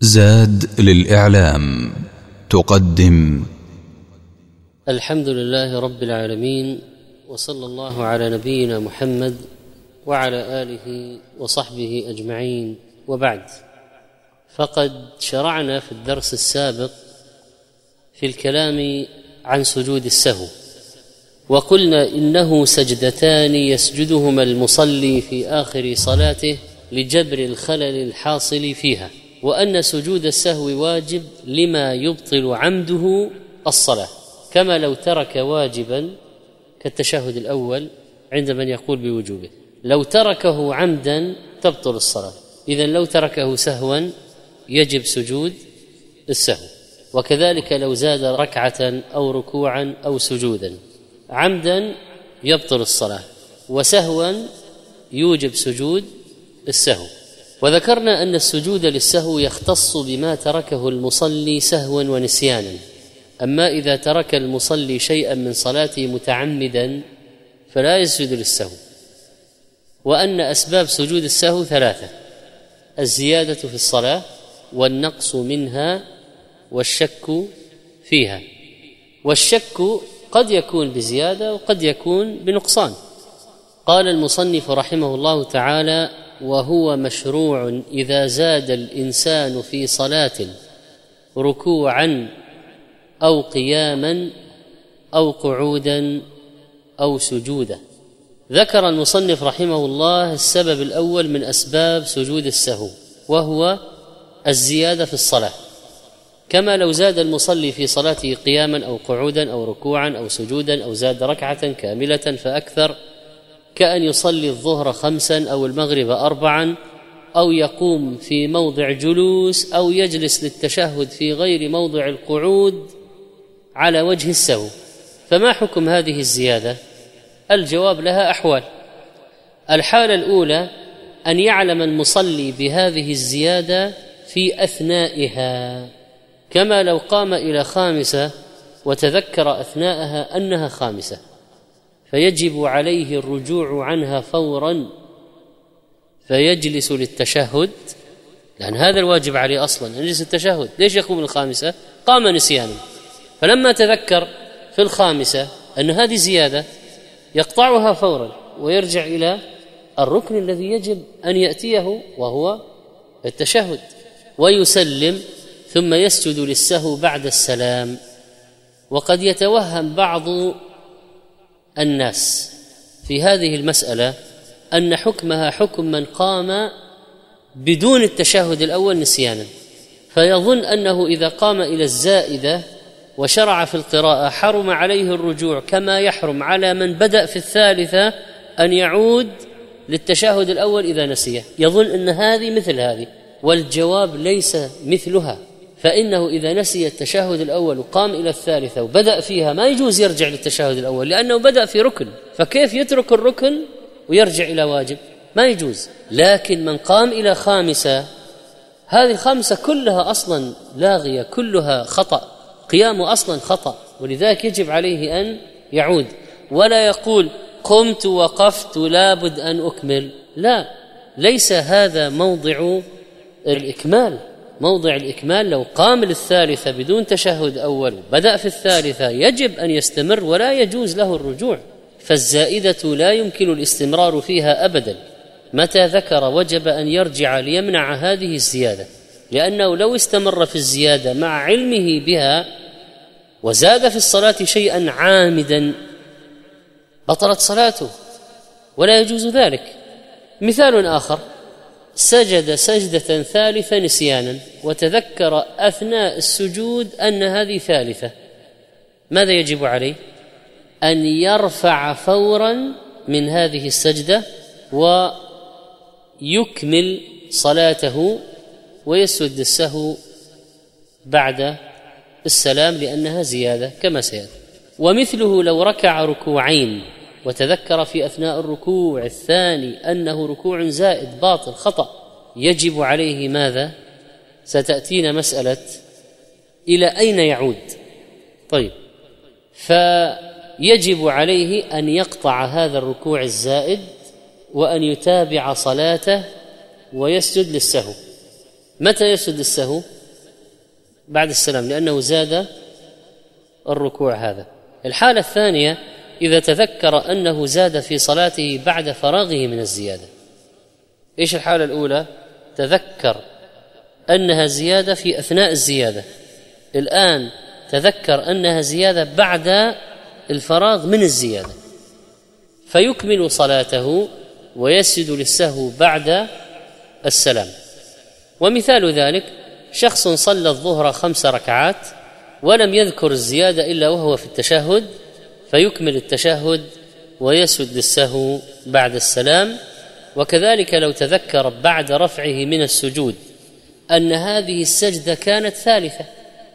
زاد للإعلام تقدم الحمد لله رب العالمين، وصلى الله على نبينا محمد وعلى آله وصحبه أجمعين، وبعد. فقد شرعنا في الدرس السابق في الكلام عن سجود السهو، وقلنا إنه سجدتان يسجدهما المصلي في آخر صلاته لجبر الخلل الحاصل فيها، وأن سجود السهو واجب لما يبطل عمده الصلاة، كما لو ترك واجبا كالتشهد الأول عند من يقول بوجوبه، لو تركه عمدا تبطل الصلاة. إذن لو تركه سهوا يجب سجود السهو، وكذلك لو زاد ركعة أو ركوعا أو سجودا عمدا يبطل الصلاة، وسهوا يوجب سجود السهو. وذكرنا أن السجود للسهو يختص بما تركه المصلي سهوا ونسيانا، أما إذا ترك المصلي شيئا من صلاته متعمدا فلا يسجد للسهو. وأن أسباب سجود السهو ثلاثة: الزيادة في الصلاة، والنقص منها، والشك فيها. والشك قد يكون بزيادة وقد يكون بنقصان. قال المصنف رحمه الله تعالى: وهو مشروع إذا زاد الإنسان في صلاة ركوعا أو قياما أو قعودا أو سجودا. ذكر المصنف رحمه الله السبب الأول من أسباب سجود السهو، وهو الزيادة في الصلاة، كما لو زاد المصلي في صلاته قياما أو قعودا أو ركوعا أو سجودا أو زاد ركعة كاملة فأكثر، كأن يصلي الظهر 5 أو المغرب 4، أو يقوم في موضع جلوس أو يجلس للتشهد في غير موضع القعود على وجه السهو. فما حكم هذه الزيادة؟ الجواب لها أحوال. الحالة الأولى أن يعلم المصلي بهذه الزيادة في أثنائها، كما لو قام إلى 5 وتذكر أثناءها أنها 5، فيجب عليه الرجوع عنها فورا فيجلس للتشهد، لأن هذا الواجب عليه أصلا يجلس التشهد. ليش يقوم ال5؟ قام نسيانا، فلما تذكر في 5 أن هذه زيادة يقطعها فورا ويرجع إلى الركن الذي يجب أن يأتيه وهو التشهد، ويسلم ثم يسجد للسهو بعد السلام. وقد يتوهم بعض الناس في هذه المسألة أن حكمها حكم من قام بدون التشهد الأول نسيانا، فيظن أنه إذا قام إلى الزائدة وشرع في القراءة حرم عليه الرجوع، كما يحرم على من بدأ في الثالثة أن يعود للتشهد الأول إذا نسيه. يظن أن هذه مثل هذه، والجواب ليس مثلها. فإنه إذا نسي التشهد الأول وقام إلى الثالثة وبدأ فيها ما يجوز يرجع للتشهد الأول، لأنه بدأ في ركن، فكيف يترك الركن ويرجع إلى واجب؟ ما يجوز. لكن من قام إلى 5، هذه 5 كلها أصلا لاغية، كلها خطأ، قيامه أصلا خطأ، ولذلك يجب عليه أن يعود، ولا يقول قمت وقفت لابد أن أكمل. لا، ليس هذا موضع الإكمال. موضع الإكمال لو قام للثالثة بدون تشهد أول بدأ في الثالثة يجب أن يستمر ولا يجوز له الرجوع. فالزائدة لا يمكن الاستمرار فيها أبدا، متى ذكر وجب أن يرجع ليمنع هذه الزيادة، لأنه لو استمر في الزيادة مع علمه بها وزاد في الصلاة شيئا عامدا بطلت صلاته ولا يجوز ذلك. مثال آخر: سجد سجدة ثالثة نسيانا وتذكر أثناء السجود أن هذه ثالثة، ماذا يجب عليه؟ أن يرفع فورا من هذه السجدة ويكمل صلاته ويسجد السهو بعد السلام، لأنها زيادة كما سيأتي. ومثله لو ركع ركوعين وتذكر في أثناء الركوع الثاني أنه ركوع زائد باطل خطأ، يجب عليه ماذا؟ ستأتينا مسألة إلى أين يعود. طيب، فيجب عليه أن يقطع هذا الركوع الزائد وأن يتابع صلاته ويسجد للسهو. متى يسجد للسهو؟ بعد السلام لأنه زاد الركوع. هذا. الحالة الثانية إذا تذكر أنه زاد في صلاته بعد فراغه من الزيادة. إيش الحالة الأولى؟ تذكر أنها زيادة في أثناء الزيادة، الآن تذكر أنها زيادة بعد الفراغ من الزيادة، فيكمل صلاته ويسجد للسهو بعد السلام. ومثال ذلك شخص صلى الظهر 5 ركعات ولم يذكر الزيادة إلا وهو في التشهد، فيكمل التشهد ويسجد للسهو بعد السلام. وكذلك لو تذكر بعد رفعه من السجود أن هذه السجدة كانت ثالثة،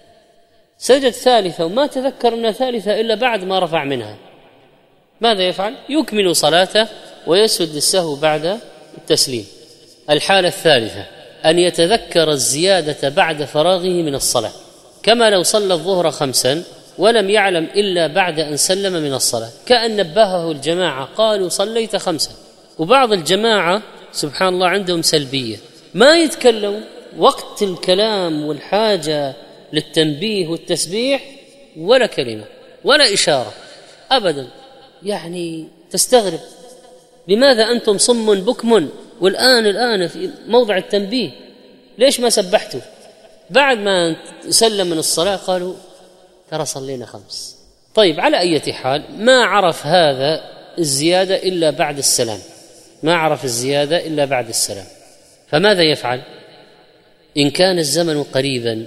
سجد ثالثة وما تذكر أنها ثالثة إلا بعد ما رفع منها، ماذا يفعل؟ يكمل صلاته ويسجد للسهو بعد التسليم. الحالة الثالثة أن يتذكر الزيادة بعد فراغه من الصلاة، كما لو صلى الظهر 5 ولم يعلم إلا بعد أن سلم من الصلاة، كأن نبهه الجماعة قالوا صليت 5. وبعض الجماعة سبحان الله عندهم سلبية، ما يتكلم وقت الكلام والحاجة للتنبيه والتسبيح ولا كلمة ولا إشارة أبدا. يعني تستغرب لماذا أنتم صم بكم والآن في موضع التنبيه ليش ما سبحتوا؟ بعد ما سلم من الصلاة قالوا ترى صلينا 5. طيب على أي حال ما عرف هذا الزيادة إلا بعد السلام، ما عرف الزيادة إلا بعد السلام، فماذا يفعل؟ إن كان الزمن قريبا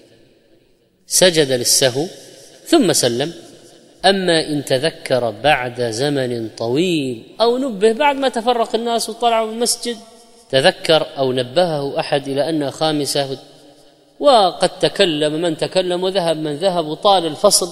سجد للسهو ثم سلم. أما إن تذكر بعد زمن طويل أو نبه بعد ما تفرق الناس وطلعوا من المسجد، تذكر أو نبهه أحد إلى أنها 5 وقد تكلم من تكلم وذهب من ذهب وطال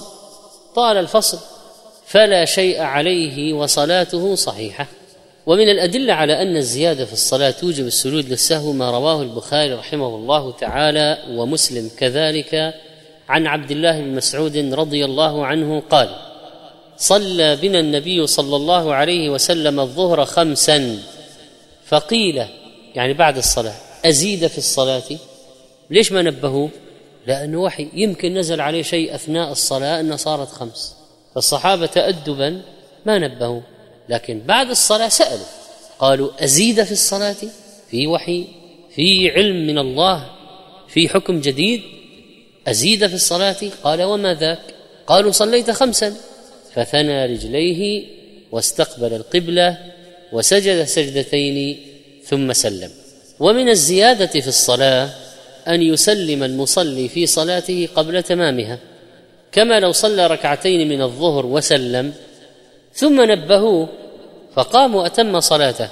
الفصل فلا شيء عليه وصلاته صحيحة. ومن الأدلة على أن الزيادة في الصلاة توجب السجود للسهو ما رواه البخاري رحمه الله تعالى ومسلم كذلك عن عبد الله بن مسعود رضي الله عنه قال: صلى بنا النبي صلى الله عليه وسلم الظهر 5 فقيل، يعني بعد الصلاة، أزيد في الصلاة؟ ليش ما نبهوه؟ لأنه وحي، يمكن نزل عليه شيء أثناء الصلاة أنها صارت 5، فالصحابة تأدبا ما نبهوا، لكن بعد الصلاة سألوا قالوا: أزيد في الصلاة؟ في وحي، في علم من الله، في حكم جديد، أزيد في الصلاة؟ قال: وما ذاك؟ قالوا: صليت 5. فثنى رجليه واستقبل القبلة وسجد سجدتين ثم سلم. ومن الزيادة في الصلاة أن يسلم المصلي في صلاته قبل تمامها، كما لو صلى 2 ركعتين من الظهر وسلم ثم نبهوه فقام وأتم صلاته،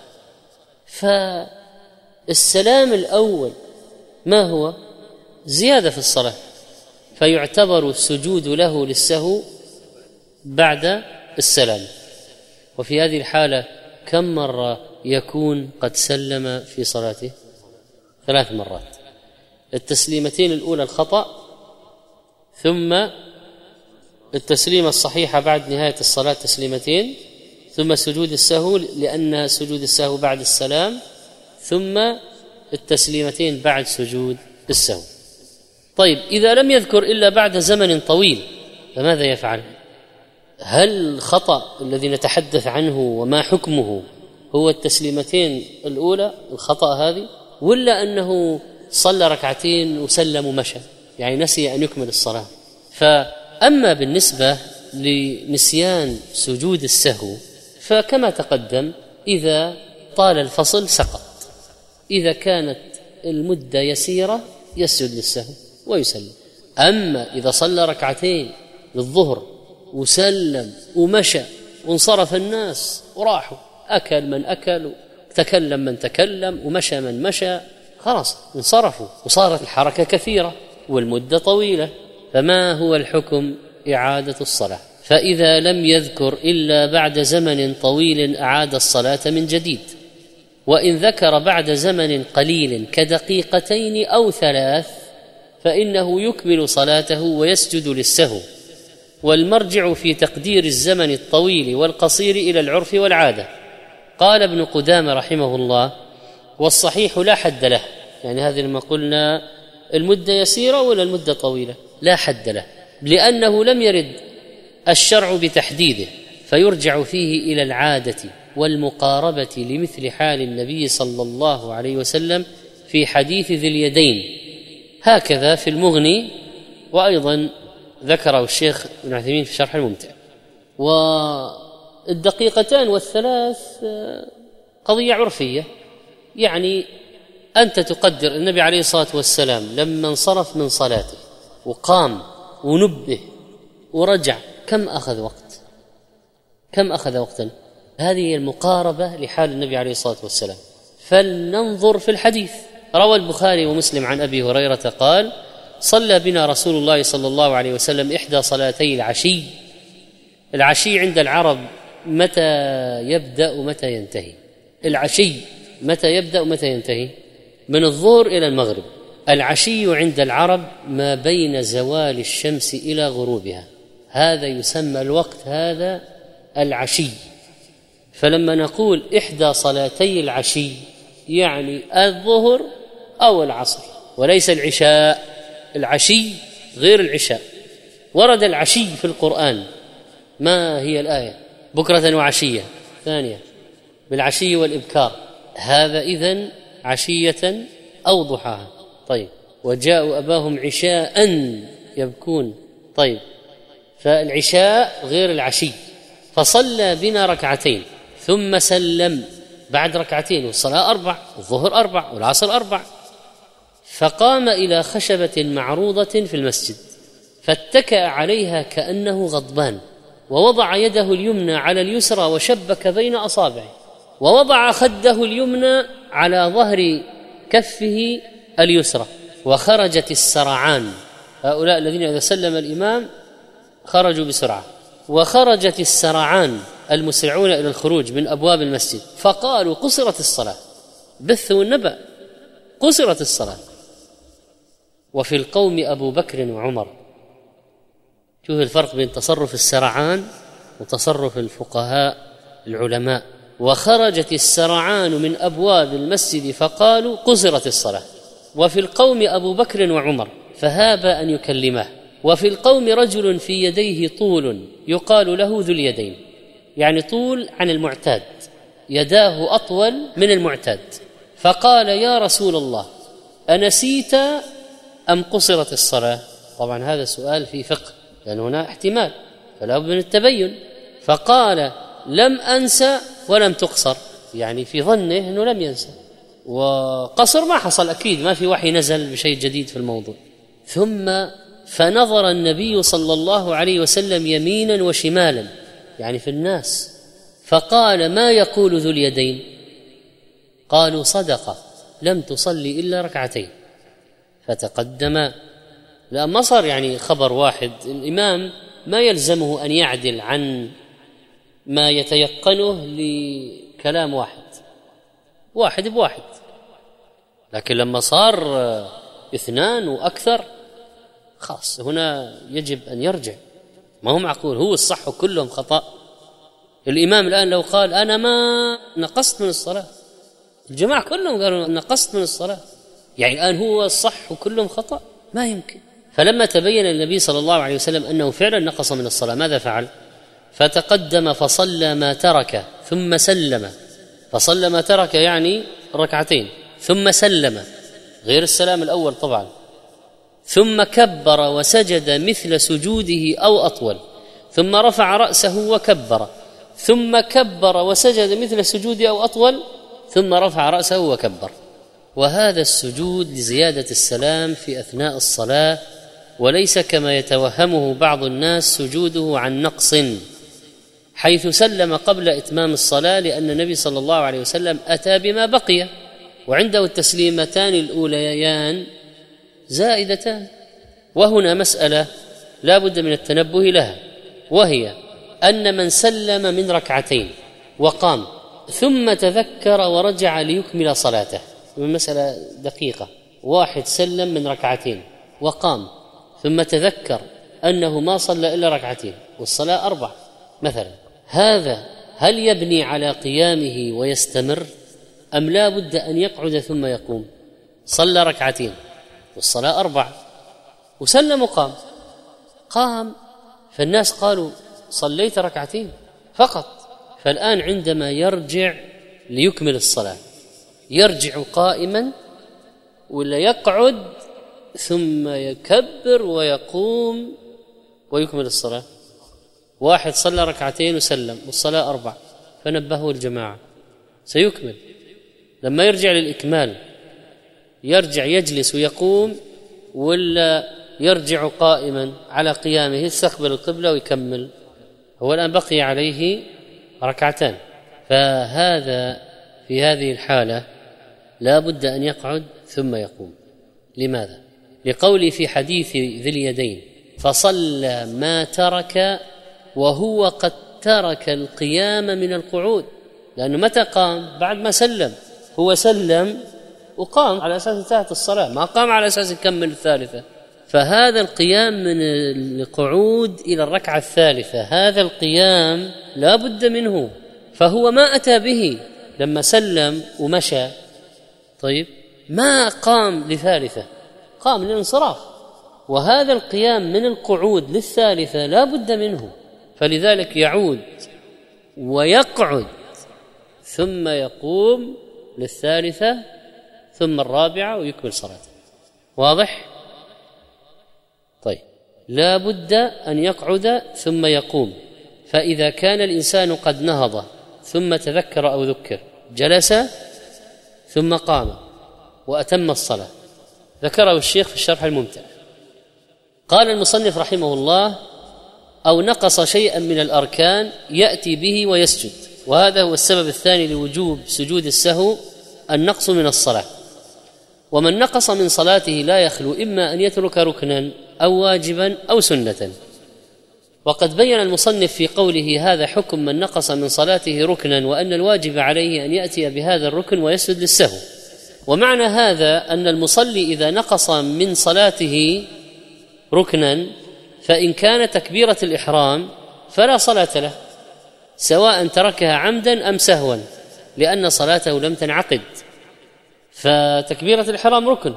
فالسلام الأول ما هو؟ زيادة في الصلاة، فيعتبر السجود له للسهو بعد السلام. وفي هذه الحالة كم مرة يكون قد سلم في صلاته؟ 3 مرات. التسليمتين الأولى الخطأ، ثم التسليمة الصحيحة بعد نهاية الصلاة تسليمتين، ثم سجود السهو لأن سجود السهو بعد السلام، ثم التسليمتين بعد سجود السهو. طيب إذا لم يذكر إلا بعد زمن طويل فماذا يفعل؟ هل الخطأ الذي نتحدث عنه وما حكمه هو التسليمتين الأولى الخطأ هذه، ولا أنه صلى 2 ركعتين وسلم ومشى، يعني نسي أن يكمل الصلاة؟ فأما بالنسبة لنسيان سجود السهو فكما تقدم إذا طال الفصل سقط، إذا كانت المدة يسيرة يسجد للسهو ويسلم. أما إذا صلى 2 ركعتين للظهر وسلم ومشى وانصرف الناس وراحوا، أكل من أكل وتكلم من تكلم ومشى من مشى، خلاص انصرفوا وصارت الحركة كثيرة والمدة طويلة، فما هو الحكم؟ إعادة الصلاة. فإذا لم يذكر إلا بعد زمن طويل أعاد الصلاة من جديد، وإن ذكر بعد زمن قليل كدقيقتين أو 3 فإنه يكمل صلاته ويسجد للسهو. والمرجع في تقدير الزمن الطويل والقصير إلى العرف والعادة. قال ابن قدامة رحمه الله: والصحيح لا حد له، يعني هذه لما قلنا المدة يسيرة ولا المدة طويلة؟ لا حد له، لأنه لم يرد الشرع بتحديده، فيرجع فيه إلى العادة والمقاربة لمثل حال النبي صلى الله عليه وسلم في حديث ذي اليدين. هكذا في المغني، وأيضا ذكره الشيخ ابن عثيمين في شرح الممتع. والدقيقتان والثلاث قضية عرفية، يعني أنت تقدر النبي عليه الصلاة والسلام لما انصرف من صلاته وقام ونبه ورجع كم أخذ وقت؟ كم أخذ وقتا؟ هذه المقاربة لحال النبي عليه الصلاة والسلام. فلننظر في الحديث. روى البخاري ومسلم عن أبي هريرة قال: صلى بنا رسول الله صلى الله عليه وسلم إحدى صلاتي العشي. العشي عند العرب متى يبدأ ومتى ينتهي؟ العشي متى يبدأ ومتى ينتهي؟ من الظهر إلى المغرب. العشي عند العرب ما بين زوال الشمس إلى غروبها، هذا يسمى الوقت، هذا العشي. فلما نقول إحدى صلاتي العشي يعني الظهر أو العصر، وليس العشاء. العشي غير العشاء. ورد العشي في القرآن، ما هي الآية؟ بكرة وعشية. ثانية بالعشي والإبكار، هذا إذن عشية أو ضحاها. طيب، وجاءوا أباهم عشاء يبكون. طيب، فالعشاء غير العشي. فصلى بنا ركعتين ثم سلم بعد ركعتين، والصلاة 4، الظهر 4 والعصر 4. فقام إلى خشبة معروضة في المسجد فاتكأ عليها كأنه غضبان، ووضع يده اليمنى على اليسرى وشبك بين أصابعه، ووضع خده اليمنى على ظهر كفه اليسرى، وخرجت السرعان. هؤلاء الذين إذا سلم الإمام خرجوا بسرعة، وخرجت السرعان المسرعون إلى الخروج من أبواب المسجد، فقالوا: قصرت الصلاة. بثوا النبأ، قصرت الصلاة. وفي القوم أبو بكر وعمر. شوف الفرق بين تصرف السرعان وتصرف الفقهاء العلماء. وخرجت السرعان من أبواب المسجد فقالوا: قصرت الصلاة. وفي القوم أبو بكر وعمر فهاب أن يكلمه. وفي القوم رجل في يديه طول يقال له ذو اليدين، يعني طول عن المعتاد، يداه أطول من المعتاد. فقال: يا رسول الله، أنسيت أم قصرت الصلاة؟ طبعا هذا سؤال في فقه، لأن هنا احتمال، فلا بد من التبين. فقال: لم أنسى ولم تقصر، يعني في ظنه أنه لم ينسى، وقصر ما حصل أكيد، ما في وحي نزل بشيء جديد في الموضوع. ثم فنظر النبي صلى الله عليه وسلم يمينا وشمالا، يعني في الناس، فقال: ما يقول ذو اليدين؟ قالوا: صدق، لم تصلي إلا ركعتين. فتقدم. لأن صار يعني خبر واحد، الإمام ما يلزمه أن يعدل عن ما يتيقنه لكلام واحد بواحد، لكن لما صار 2 وأكثر خاص، هنا يجب أن يرجع. ما هو معقول هو الصح وكلهم خطأ. الإمام الآن لو قال: أنا ما نقصت من الصلاة، الجماعة كلهم قالوا نقصت من الصلاة، يعني الآن هو الصح وكلهم خطأ؟ ما يمكن. فلما تبين النبي صلى الله عليه وسلم أنه فعلا نقص من الصلاة، ماذا فعل؟ فتقدم فصلى ما ترك ثم سلم. فصلى ما ترك يعني ركعتين، ثم سلم، غير السلام الأول طبعا، ثم كبر وسجد مثل سجوده أو أطول، ثم رفع رأسه وكبر، ثم كبر وسجد مثل سجوده أو أطول، ثم رفع رأسه وكبر. وهذا السجود لزيادة السلام في أثناء الصلاة، وليس كما يتوهمه بعض الناس سجوده عن نقص، حيث سلم قبل إتمام الصلاة، لأن النبي صلى الله عليه وسلم أتى بما بقي، وعنده التسليمتان الأوليان زائدتان. وهنا مسألة لا بد من التنبه لها، وهي أن من سلم من ركعتين وقام ثم تذكر ورجع ليكمل صلاته، من مسألة دقيقة، واحد سلم من ركعتين وقام ثم تذكر أنه ما صلى إلا ركعتين والصلاة 4 مثلا، هذا هل يبني على قيامه ويستمر أم لا بد أن يقعد ثم يقوم؟ صلى ركعتين والصلاة 4 وسلم وقام. قام فالناس قالوا صليت 2 فقط. فالآن عندما يرجع ليكمل الصلاة يرجع قائما ولا يقعد ثم يكبر ويقوم ويكمل الصلاة؟ واحد صلى 2 وسلم والصلاة 4 فنبهه الجماعة سيكمل. لما يرجع للإكمال يرجع يجلس ويقوم ولا يرجع قائما على قيامه يستقبل القبلة ويكمل؟ هو الآن بقي عليه 2. فهذا في هذه الحالة لا بد أن يقعد ثم يقوم. لماذا؟ لقولي في حديث ذي اليدين فصلى ما ترك وهو قد ترك القيام من القعود. لأنه متى قام؟ بعد ما سلم. هو سلم وقام على أساس انتهت الصلاة، ما قام على أساس يكمل 3. فهذا القيام من القعود إلى 3 هذا القيام لا بد منه. فهو ما أتى به لما سلم ومشى، طيب ما قام ل3، قام للانصراف. وهذا القيام من القعود لل3 لا بد منه. فلذلك يعود ويقعد ثم يقوم لل3 ثم 4 ويكمل صلاته. واضح؟ طيب لا بد أن يقعد ثم يقوم. فإذا كان الإنسان قد نهض ثم تذكر أو ذكر جلس ثم قام وأتم الصلاة، ذكره الشيخ في الشرح الممتع. قال المصنف رحمه الله: أو نقص شيئا من الأركان يأتي به ويسجد. وهذا هو السبب الثاني لوجوب سجود السهو، النقص من الصلاة. ومن نقص من صلاته لا يخلو إما أن يترك ركنا أو واجبا أو سنة. وقد بين المصنف في قوله هذا حكم من نقص من صلاته ركنا وأن الواجب عليه أن يأتي بهذا الركن ويسجد للسهو. ومعنى هذا أن المصلي إذا نقص من صلاته ركنا فإن كان تكبيرة الإحرام فلا صلاة له، سواء تركها عمدا أم سهوا، لأن صلاته لم تنعقد. فتكبيرة الإحرام ركن،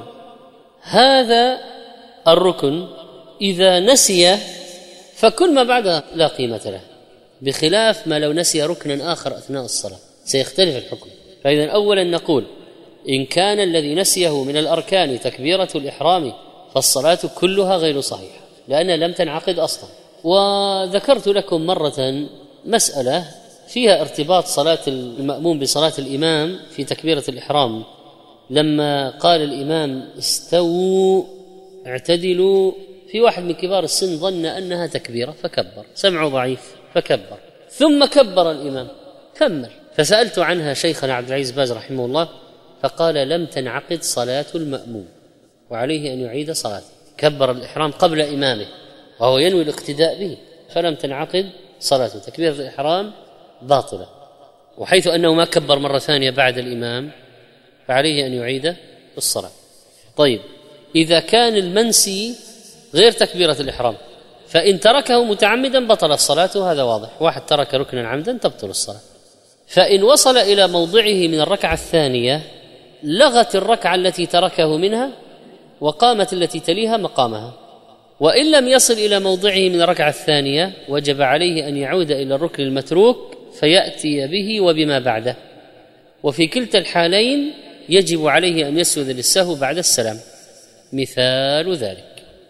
هذا الركن إذا نسي فكل ما بعدها لا قيمة له، بخلاف ما لو نسي ركنا آخر أثناء الصلاة سيختلف الحكم. فإذا أولا نقول إن كان الذي نسيه من الأركان تكبيرة الإحرام فالصلاة كلها غير صحيحة لأنها لم تنعقد أصلا. وذكرت لكم مرة مسألة فيها ارتباط صلاة المأموم بصلاة الإمام في تكبيرة الإحرام، لما قال الإمام استووا اعتدلوا، في واحد من كبار السن ظن أنها تكبيرة فكبر، سمعه ضعيف فكبر، ثم كبر الإمام كمل. فسألت عنها شيخنا عبد العزيز باز رحمه الله فقال لم تنعقد صلاة المأموم وعليه أن يعيد صلاته. كبر الإحرام قبل إمامه وهو ينوي الاقتداء به، فلم تنعقد صلاته، تكبيرة الإحرام باطلة. وحيث أنه ما كبر مرة ثانية بعد الإمام فعليه أن يعيد الصلاة. طيب إذا كان المنسي غير تكبيرة الإحرام فإن تركه متعمدا بطل الصلاة، هذا واضح، واحد ترك ركنا عمدا تبطل الصلاة. فإن وصل إلى موضعه من الركعة الثانية لغت الركعة التي تركه منها وقامت التي تليها مقامها. وإن لم يصل إلى موضعه من الركعة الثانية وجب عليه أن يعود إلى الركن المتروك فيأتي به وبما بعده. وفي كلتا الحالين يجب عليه أن يسجد للسهو بعد السلام. مثال ذلك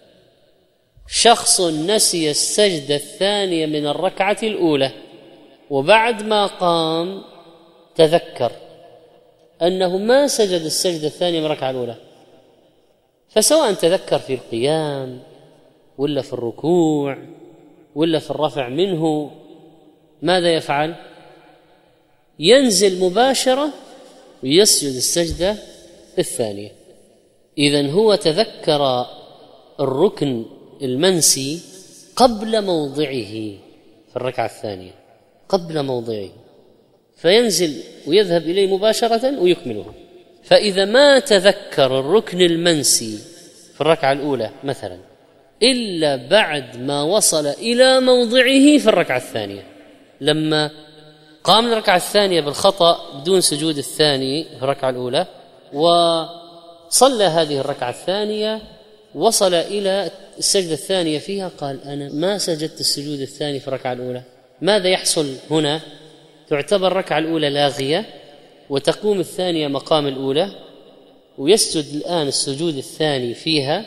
شخص نسي السجدة الثانية من الركعة الأولى وبعد ما قام تذكر أنه ما سجد السجدة الثانية من الركعة الأولى، فسواء تذكر في القيام ولا في الركوع ولا في الرفع منه، ماذا يفعل؟ ينزل مباشرة ويسجد السجدة الثانية. إذن هو تذكر الركن المنسي قبل موضعه في الركعة الثانية، قبل موضعه، فينزل ويذهب إليه مباشرة ويكمله. فإذا ما تذكر الركن المنسي في الركعة الأولى مثلا إلا بعد ما وصل إلى موضعه في الركعة الثانية، لما قام الركعة الثانية بالخطأ بدون سجود الثاني في الركعة الأولى صلى هذه الركعة الثانية، وصل إلى السجدة الثانية فيها، قال أنا ما سجدت السجود الثاني في الركعة الأولى. ماذا يحصل هنا؟ تعتبر الركعة الأولى لاغية، وتقوم الثانية مقام الأولى، ويسجد الآن السجود الثاني فيها،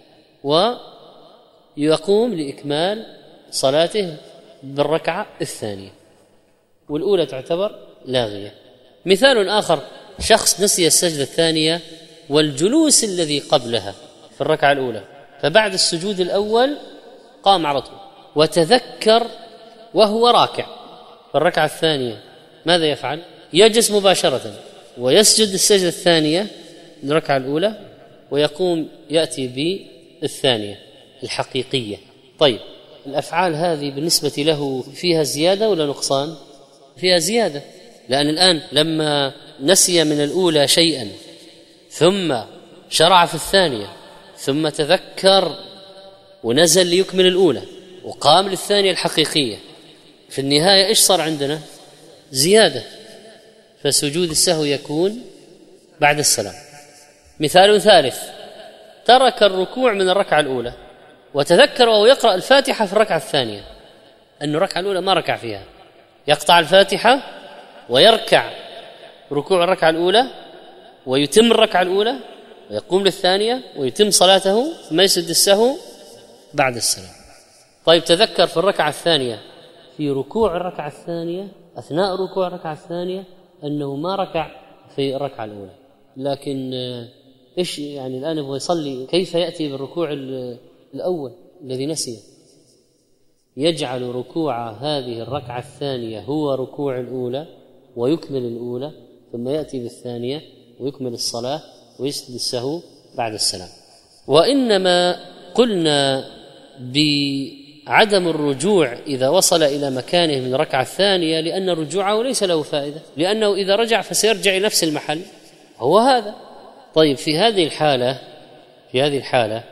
ويقوم لإكمال صلاته بالركعة الثانية، والأولى تعتبر لاغية. مثال آخر: شخص نسي السجدة الثانية والجلوس الذي قبلها في الركعة الأولى، فبعد السجود الأول قام على طول، وتذكر وهو راكع في الركعة الثانية، ماذا يفعل؟ يجلس مباشرة ويسجد السجدة الثانية للركعة الأولى، ويقوم يأتي بالثانية الحقيقية. طيب، الأفعال هذه بالنسبة له فيها زيادة ولا نقصان؟ فيها زيادة، لأن الآن لما نسي من الأولى شيئا ثم شرع في الثانية، ثم تذكر ونزل ليكمل الأولى وقام للثانية الحقيقية، في النهاية إيش صار عندنا؟ زيادة، فسجود السهو يكون بعد السلام. مثال ثالث: ترك الركوع من الركعة الأولى وتذكر وهو يقرأ الفاتحة في الركعة الثانية أن الركعة الأولى ما ركع فيها، يقطع الفاتحة ويركع ركوع الركعة الأولى ويتم الركعة الأولى ويقوم للثانية ويتم صلاته، ثم يسجد السهو بعد السلام. طيب، تذكر في الركعة الثانية في ركوع الركعة الثانية، أثناء ركوع الركعة الثانية، أنه ما ركع في الركعة الأولى، لكن إيش يعني الآن يبغى يصلي، كيف يأتي بالركوع الأول الذي نسيه؟ يجعل ركوع هذه الركعة الثانية هو ركوع الأولى ويكمل الأولى، ثم يأتي بالثانية ويكمل الصلاة ويسجد السهو بعد السلام. وإنما قلنا بعدم الرجوع إذا وصل إلى مكانه من الركعة الثانية لأن رجوعه ليس له فائدة، لأنه إذا رجع فسيرجع إلى نفس المحل، هو هذا. طيب، في هذه الحالة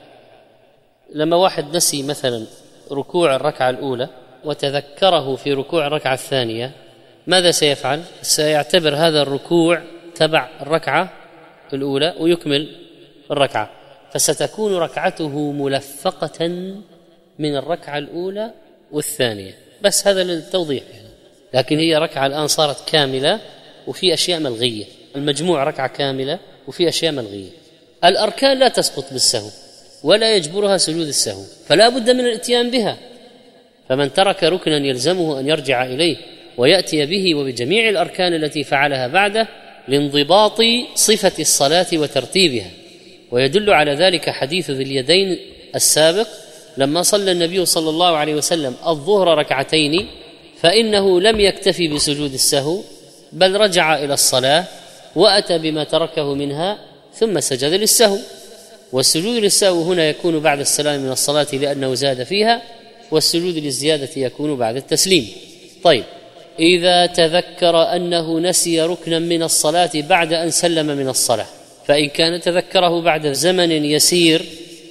لما واحد نسي مثلا ركوع الركعة الأولى وتذكره في ركوع الركعة الثانية، ماذا سيفعل؟ سيعتبر هذا الركوع تبع الركعة الأولى ويكمل الركعة، فستكون ركعته ملفقة من الركعة الأولى والثانية، بس هذا للتوضيح يعني. لكن هي ركعة الآن صارت كاملة وفي أشياء ملغية، المجموع ركعة كاملة وفي أشياء ملغية. الأركان لا تسقط بالسهو ولا يجبرها سجود السهو، فلا بد من الاتيان بها، فمن ترك ركنا يلزمه أن يرجع إليه ويأتي به وبجميع الأركان التي فعلها بعده لانضباط صفة الصلاة وترتيبها. ويدل على ذلك حديث ذي اليدين السابق لما صلى النبي صلى الله عليه وسلم الظهر ركعتين، فإنه لم يكتفي بسجود السهو بل رجع إلى الصلاة وأتى بما تركه منها ثم سجد للسهو. والسجود للسهو هنا يكون بعد السلام من الصلاة لأنه زاد فيها، والسجود للزيادة يكون بعد التسليم. طيب، إذا تذكر أنه نسي ركنا من الصلاة بعد أن سلم من الصلاة، فإن كان تذكره بعد زمن يسير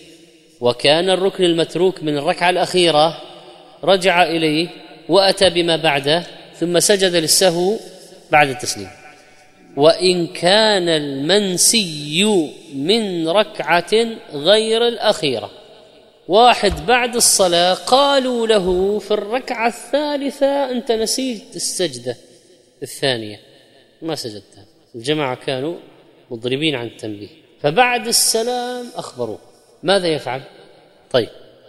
وكان الركن المتروك من الركعة الأخيرة، رجع إليه وأتى بما بعده ثم سجد للسهو بعد التسليم. وإن كان المنسي من ركعة غير الأخيرة، واحد بعد الصلاة قالوا له في الركعة الثالثة أنت نسيت السجدة الثانية ما سجدتها، الجماعة كانوا مضربين عن التنبيه، فبعد السلام أخبروه، ماذا يفعل؟ طيب،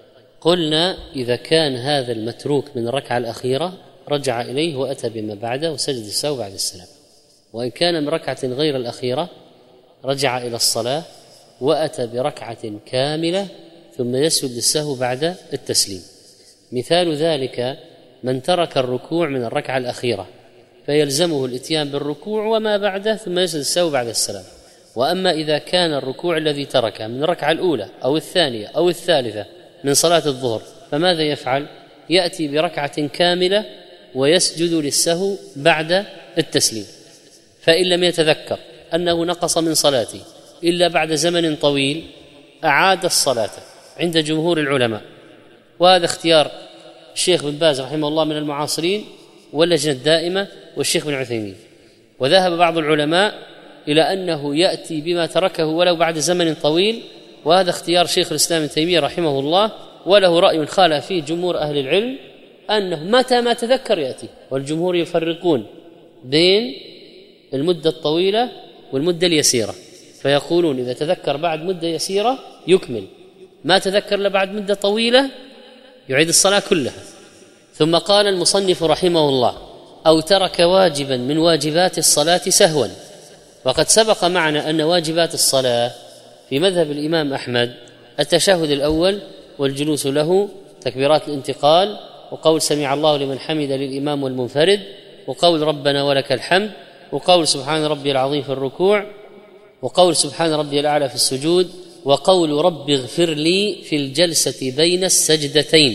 قلنا إذا كان هذا المتروك من الركعة الأخيرة رجع إليه وأتى بما بعده وسجد السهو بعد السلام. وإن كان من ركعة غير الأخيرة رجع إلى الصلاة وأتى بركعة كاملة ثم يسجد للسهو بعد التسليم. مثال ذلك من ترك الركوع من الركعة الأخيرة فيلزمه الاتيان بالركوع وما بعده ثم يسجد السهو بعد السلام. وأما إذا كان الركوع الذي تركه من الركعة الأولى أو الثانية أو الثالثة من صلاة الظهر، فماذا يفعل؟ يأتي بركعة كاملة ويسجد للسهو بعد التسليم. فإن لم يتذكر أنه نقص من صلاته إلا بعد زمن طويل أعاد الصلاة عند جمهور العلماء، وهذا اختيار الشيخ بن باز رحمه الله من المعاصرين واللجنة الدائمة والشيخ بن عثيمين. وذهب بعض العلماء إلى أنه يأتي بما تركه ولو بعد زمن طويل، وهذا اختيار شيخ الإسلام ابن تيمية رحمه الله، وله رأي خالف فيه جمهور أهل العلم أنه متى ما تذكر يأتي. والجمهور يفرقون بين المدة الطويلة والمدة اليسيرة، فيقولون إذا تذكر بعد مدة يسيرة يكمل، ما تذكر إلا بعد مدة طويلة يعيد الصلاة كلها. ثم قال المصنف رحمه الله: أو ترك واجبا من واجبات الصلاة سهوا. وقد سبق معنا أن واجبات الصلاة في مذهب الإمام أحمد التشهد الأول والجلوس له، تكبيرات الانتقال، وقول سمع الله لمن حمد للإمام والمنفرد، وقول ربنا ولك الحمد، وقول سبحان ربي العظيم في الركوع، وقول سبحان ربي الأعلى في السجود، وقول رب اغفر لي في الجلسة بين السجدتين.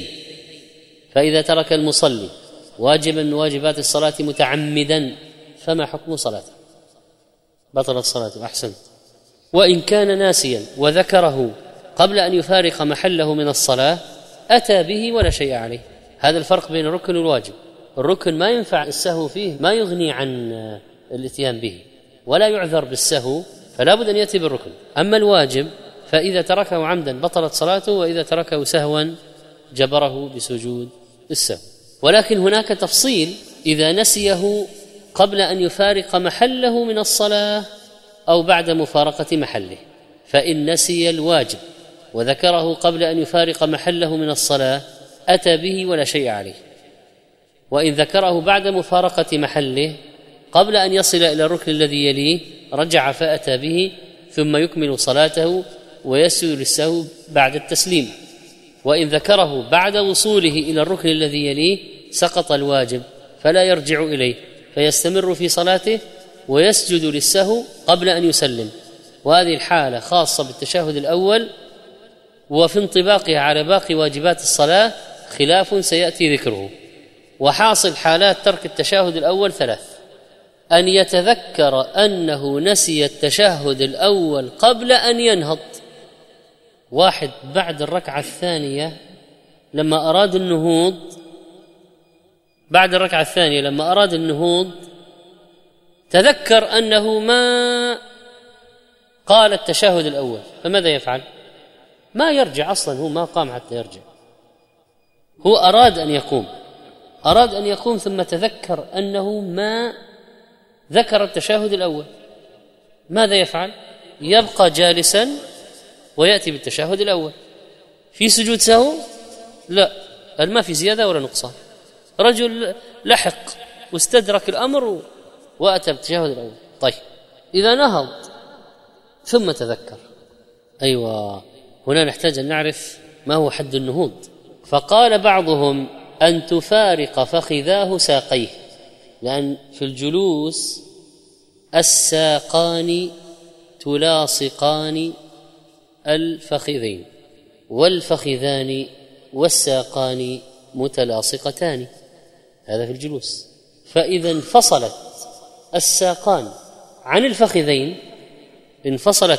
فإذا ترك المصلي واجبا من واجبات الصلاة متعمدا فما حكم صلاته؟ بطلت صلاته. أحسن. وإن كان ناسيا وذكره قبل أن يفارق محله من الصلاة أتى به ولا شيء عليه. هذا الفرق بين الركن والواجب. الركن ما ينفع السهو فيه، ما يغني عن الاتيان به، ولا يعذر بالسهو، فلا بد أن يأتي بالركن. أما الواجب فإذا تركه عمدا بطلت صلاته، وإذا تركه سهوا جبره بسجود السهو. ولكن هناك تفصيل: إذا نسيه قبل أن يفارق محله من الصلاة أو بعد مفارقة محله، فإن نسي الواجب وذكره قبل أن يفارق محله من الصلاة أتى به ولا شيء عليه. وإن ذكره بعد مفارقة محله قبل أن يصل إلى الركن الذي يليه رجع فأتى به، ثم يكمل صلاته ويسجد للسهو بعد التسليم. وإن ذكره بعد وصوله إلى الركن الذي يليه سقط الواجب فلا يرجع إليه، فيستمر في صلاته ويسجد للسهو قبل أن يسلم. وهذه الحالة خاصة بالتشهد الأول، وفي انطباقها على باقي واجبات الصلاة خلاف سيأتي ذكره. وحاصل حالات ترك التشهد الأول ثلاث: أن يتذكر أنه نسي التشهد الأول قبل أن ينهض، واحد بعد الركعة الثانية لما أراد النهوض، بعد الركعة الثانية لما أراد النهوض تذكر أنه ما قال التشهد الأول، فماذا يفعل؟ ما يرجع أصلا، هو ما قام حتى يرجع، هو أراد أن يقوم ثم تذكر أنه ما ذكر التشهد الأول. ماذا يفعل؟ يبقى جالسا ويأتي بالتشهد الأول. في سجود سهو؟ لا، ما في زيادة ولا نقصان. رجل لحق واستدرك الأمر وأتى بالتشهد الأول. طيب، إذا نهض ثم تذكر، أيوة، هنا نحتاج أن نعرف ما هو حد النهوض. فقال بعضهم: أن تفارق فخذاه ساقيه، لأن في الجلوس الساقان تلاصقان الفخذين، والفخذان والساقان متلاصقتان، هذا في الجلوس. فإذا انفصلت الساقان عن الفخذين، انفصلت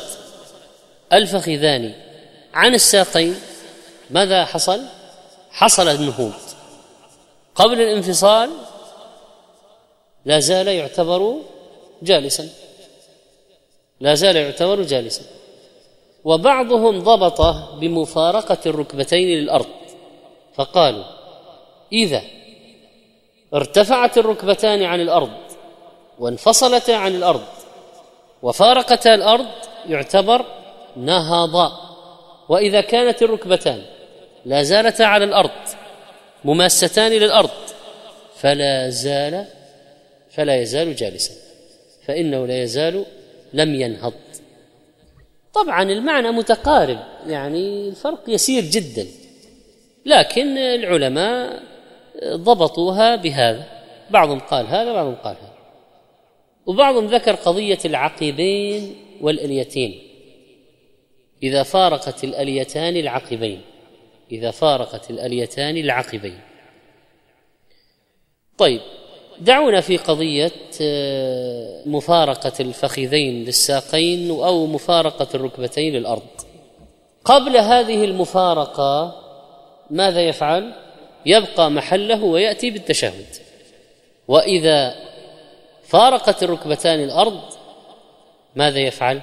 الفخذان عن الساقين، ماذا حصل؟ حصل النهوض. قبل الانفصال لا زال يعتبر جالسا، لا زال يعتبر جالسا. وبعضهم ضبطه بمفارقة الركبتين للأرض، فقالوا: إذا ارتفعت الركبتان عن الأرض وانفصلتا عن الأرض وفارقتا الأرض يعتبر نهضا. وإذا كانت الركبتان لا زالتا على الأرض مماستان للأرض فلا يزال جالسا، فإنه لا يزال لم ينهض. طبعا المعنى متقارب، يعني الفرق يسير جدا، لكن العلماء ضبطوها بهذا، بعضهم قال هذا بعضهم قال هذا. وبعضهم ذكر قضية العقبين والأليتين، إذا فارقت الأليتان العقبين، إذا فارقت الأليتان العقبين. طيب، دعونا في قضية مفارقة الفخذين للساقين أو مفارقة الركبتين للأرض. قبل هذه المفارقة ماذا يفعل؟ يبقى محله ويأتي بالتشهد. وإذا فارقت الركبتان الأرض ماذا يفعل؟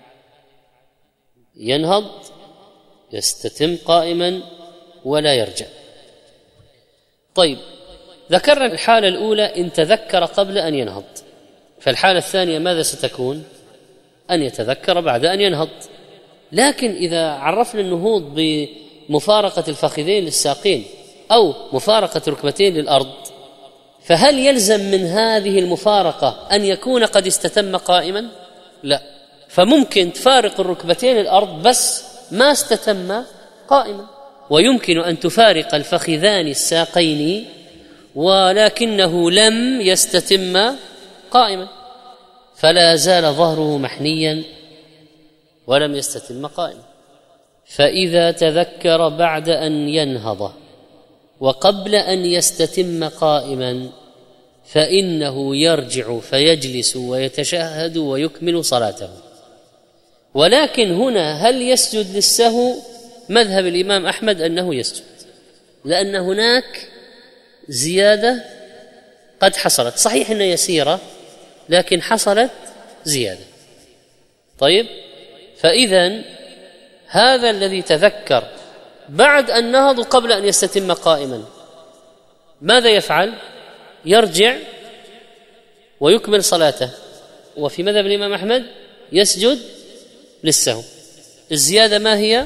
ينهض، يستتم قائما ولا يرجع. طيب، ذكرنا الحالة الأولى إن تذكر قبل أن ينهض، فالحالة الثانية ماذا ستكون؟ أن يتذكر بعد أن ينهض. لكن إذا عرفنا النهوض بمفارقة الفخذين للساقين أو مفارقة ركبتين للأرض، فهل يلزم من هذه المفارقة أن يكون قد استتم قائما؟ لا، فممكن تفارق الركبتين الأرض بس ما استتم قائما، ويمكن أن تفارق الفخذان الساقين ولكنه لم يستتم قائما، فلا زال ظهره محنيا ولم يستتم قائما. فإذا تذكر بعد أن ينهض وقبل أن يستتم قائما فإنه يرجع فيجلس ويتشهد ويكمل صلاته. ولكن هنا هل يسجد للسهو؟ مذهب الإمام أحمد أنه يسجد، لأن هناك زيادة قد حصلت، صحيح أنها يسيرة لكن حصلت زيادة. طيب، فإذن هذا الذي تذكر بعد أن نهض قبل أن يستتم قائما ماذا يفعل؟ يرجع ويكمل صلاته. وفي مذهب الإمام أحمد يسجد للسهو. الزيادة ما هي؟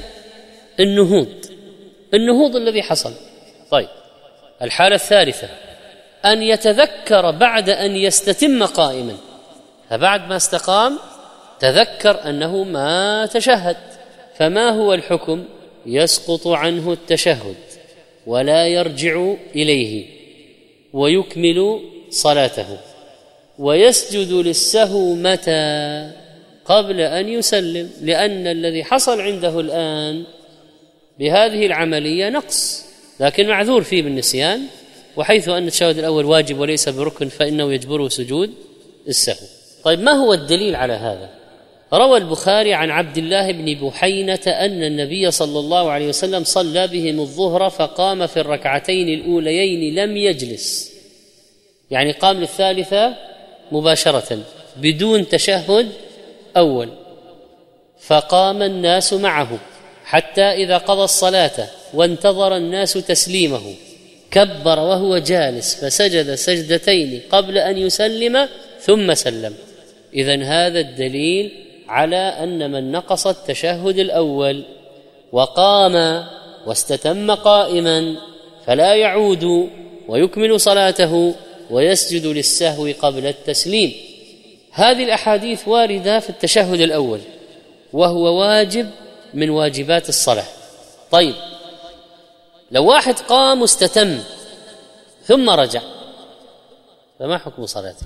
النهوض الذي حصل. طيب، الحالة الثالثة أن يتذكر بعد أن يستتم قائما، فبعد ما استقام تذكر أنه ما تشهد، فما هو الحكم؟ يسقط عنه التشهد ولا يرجع إليه ويكمل صلاته، ويسجد للسهو متى؟ قبل أن يسلم، لأن الذي حصل عنده الآن بهذه العملية نقص، لكن معذور فيه بالنسيان، وحيث أن التشهد الأول واجب وليس بركن فإنه يجبره سجود السهو. طيب، ما هو الدليل على هذا؟ روى البخاري عن عبد الله بن بحينة أن النبي صلى الله عليه وسلم صلى بهم الظهر فقام في الركعتين الأوليين لم يجلس، يعني قام للثالثة مباشرة بدون تشهد أول، فقام الناس معه حتى إذا قضى الصلاة وانتظر الناس تسليمه كبر وهو جالس فسجد سجدتين قبل أن يسلم ثم سلم. إذن هذا الدليل على أن من نقص التشهد الأول وقام واستتم قائما فلا يعود ويكمل صلاته ويسجد للسهو قبل التسليم. هذه الأحاديث واردة في التشهد الأول وهو واجب من واجبات الصلاة. طيب، لو واحد قام واستتم ثم رجع فما حكم صلاته؟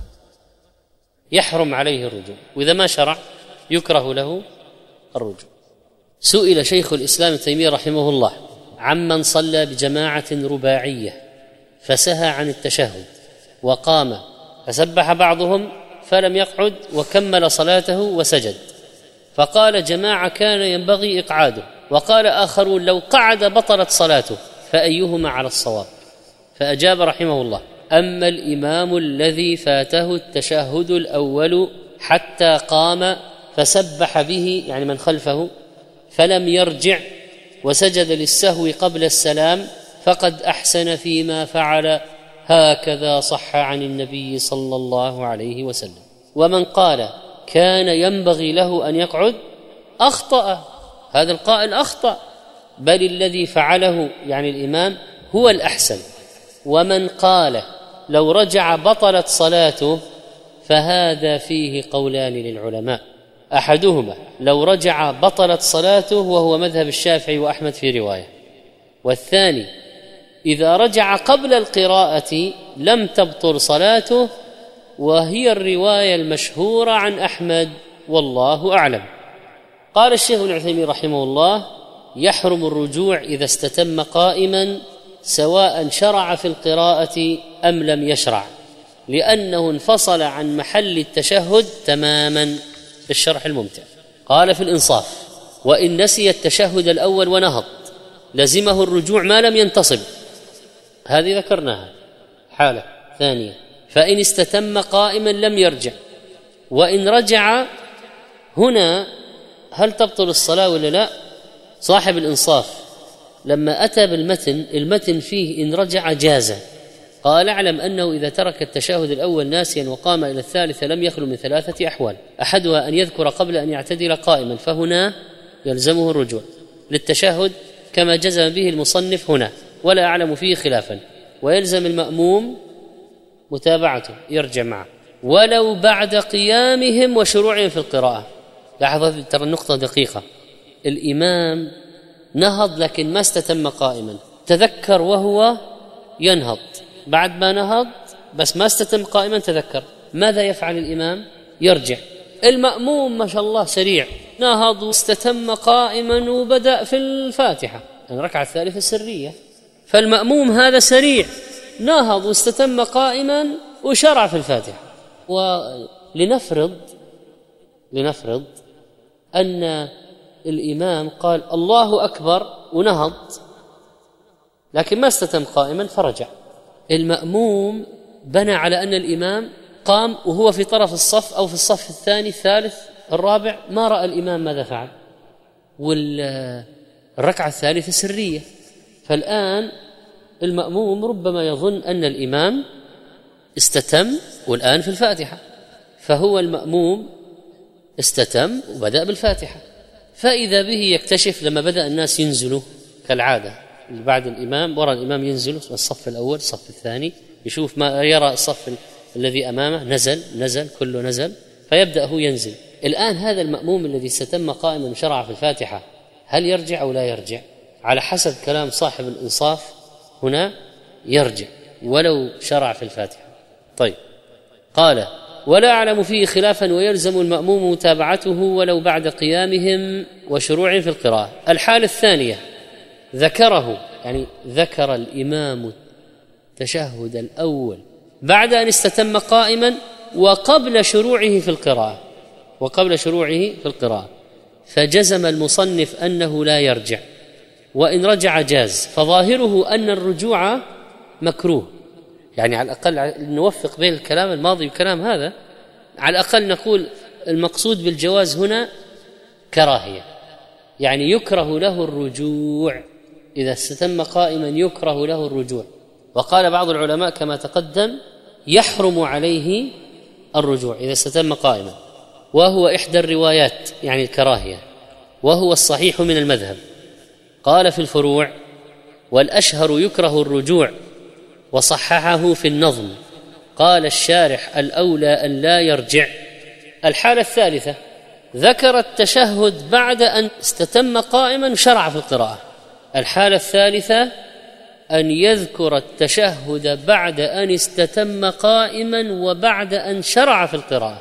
يحرم عليه الرجوع، وإذا ما شرع يكره له الرجوع. سئل شيخ الإسلام ابن تيمية رحمه الله عمن صلى بجماعة رباعية فسهى عن التشهد وقام فسبح بعضهم فلم يقعد وكمل صلاته وسجد، فقال جماعة كان ينبغي إقعاده، وقال آخرون لو قعد بطلت صلاته، فأيهما على الصواب؟ فأجاب رحمه الله: أما الإمام الذي فاته التشهد الأول حتى قام فسبح به، يعني من خلفه، فلم يرجع وسجد للسهو قبل السلام فقد أحسن فيما فعل، هكذا صح عن النبي صلى الله عليه وسلم. ومن قال كان ينبغي له أن يقعد أخطأ، هذا القائل أخطأ، بل الذي فعله يعني الإمام هو الأحسن. ومن قال لو رجع بطلت صلاته فهذا فيه قولان للعلماء، أحدهما لو رجع بطلت صلاته وهو مذهب الشافعي وأحمد في رواية، والثاني إذا رجع قبل القراءة لم تبطل صلاته، وهي الرواية المشهورة عن أحمد والله أعلم. قال الشيخ ابن عثيمين رحمه الله: يحرم الرجوع إذا استتم قائما سواء شرع في القراءة أم لم يشرع، لأنه انفصل عن محل التشهد تماما. الشرح الممتع قال في الإنصاف: وإن نسي التشهد الأول ونهض لزمه الرجوع ما لم ينتصب، هذه ذكرناها. حالة ثانية: فإن استتم قائما لم يرجع، وإن رجع هنا هل تبطل الصلاة ولا لا؟ صاحب الإنصاف لما أتى بالمتن، المتن فيه إن رجع جاز، قال اعلم أنه إذا ترك التشهد الأول ناسيا وقام إلى الثالثة لم يخلو من 3 أحوال، أحدها أن يذكر قبل أن يعتدل قائما، فهنا يلزمه الرجوع للتشهد كما جزم به المصنف هنا، ولا أعلم فيه خلافا، ويلزم المأموم متابعته يرجع معه ولو بعد قيامهم وشروعهم في القراءة. لاحظ ترى النقطة دقيقة، الإمام نهض لكن ما استتم قائما، تذكر وهو ينهض، بعد ما نهض بس ما استتم قائما تذكر، ماذا يفعل الإمام؟ يرجع. المأموم ما شاء الله سريع، نهض واستتم قائما وبدأ في الفاتحة، الركعة الثالثة السرية، فالمأموم هذا سريع نهض واستتم قائما وشرع في الفاتحة. ولنفرض أن الإمام قال الله أكبر ونهض لكن ما استتم قائما فرجع، المأموم بنى على أن الإمام قام وهو في طرف الصف أو في الصف الثاني الثالث الرابع، ما رأى الإمام ماذا فعل، والركعة الثالثة سرية، فالآن المأموم ربما يظن أن الإمام استتم والآن في الفاتحة، فهو المأموم استتم وبدأ بالفاتحة، فإذا به يكتشف لما بدأ الناس ينزلوا كالعادة بعد الإمام، وراء الإمام ينزلوا الصف الأول الصف الثاني، يشوف ما يرى الصف الذي أمامه نزل كله نزل، فيبدأ هو ينزل. الآن هذا المأموم الذي استتم قائما وشرع في الفاتحة هل يرجع أو لا يرجع؟ على حسب كلام صاحب الإنصاف هنا يرجع ولو شرع في الفاتحة. طيب، قال ولا أعلم فيه خلافا ويلزم المأموم متابعته ولو بعد قيامهم وشروعهم في القراءة. الحالة الثانية ذكره، يعني ذكر الإمام التشهد الأول بعد أن استتم قائما وقبل شروعه في القراءة، فجزم المصنف أنه لا يرجع، وإن رجع جاز، فظاهره أن الرجوع مكروه. يعني على الأقل نوفق بين الكلام الماضي والكلام هذا، على الأقل نقول المقصود بالجواز هنا كراهية، يعني يكره له الرجوع إذا استتم قائما، يكره له الرجوع. وقال بعض العلماء كما تقدم يحرم عليه الرجوع إذا استتم قائما، وهو إحدى الروايات يعني الكراهية، وهو الصحيح من المذهب. قال في الفروع والأشهر يكره الرجوع، وصححه في النظم. قال الشارح الأولى أن لا يرجع. الحالة الثالثة ذكر التشهد بعد أن استتم قائما وشرع في القراءة. الحالة الثالثة أن يذكر التشهد بعد أن استتم قائما وبعد أن شرع في القراءة،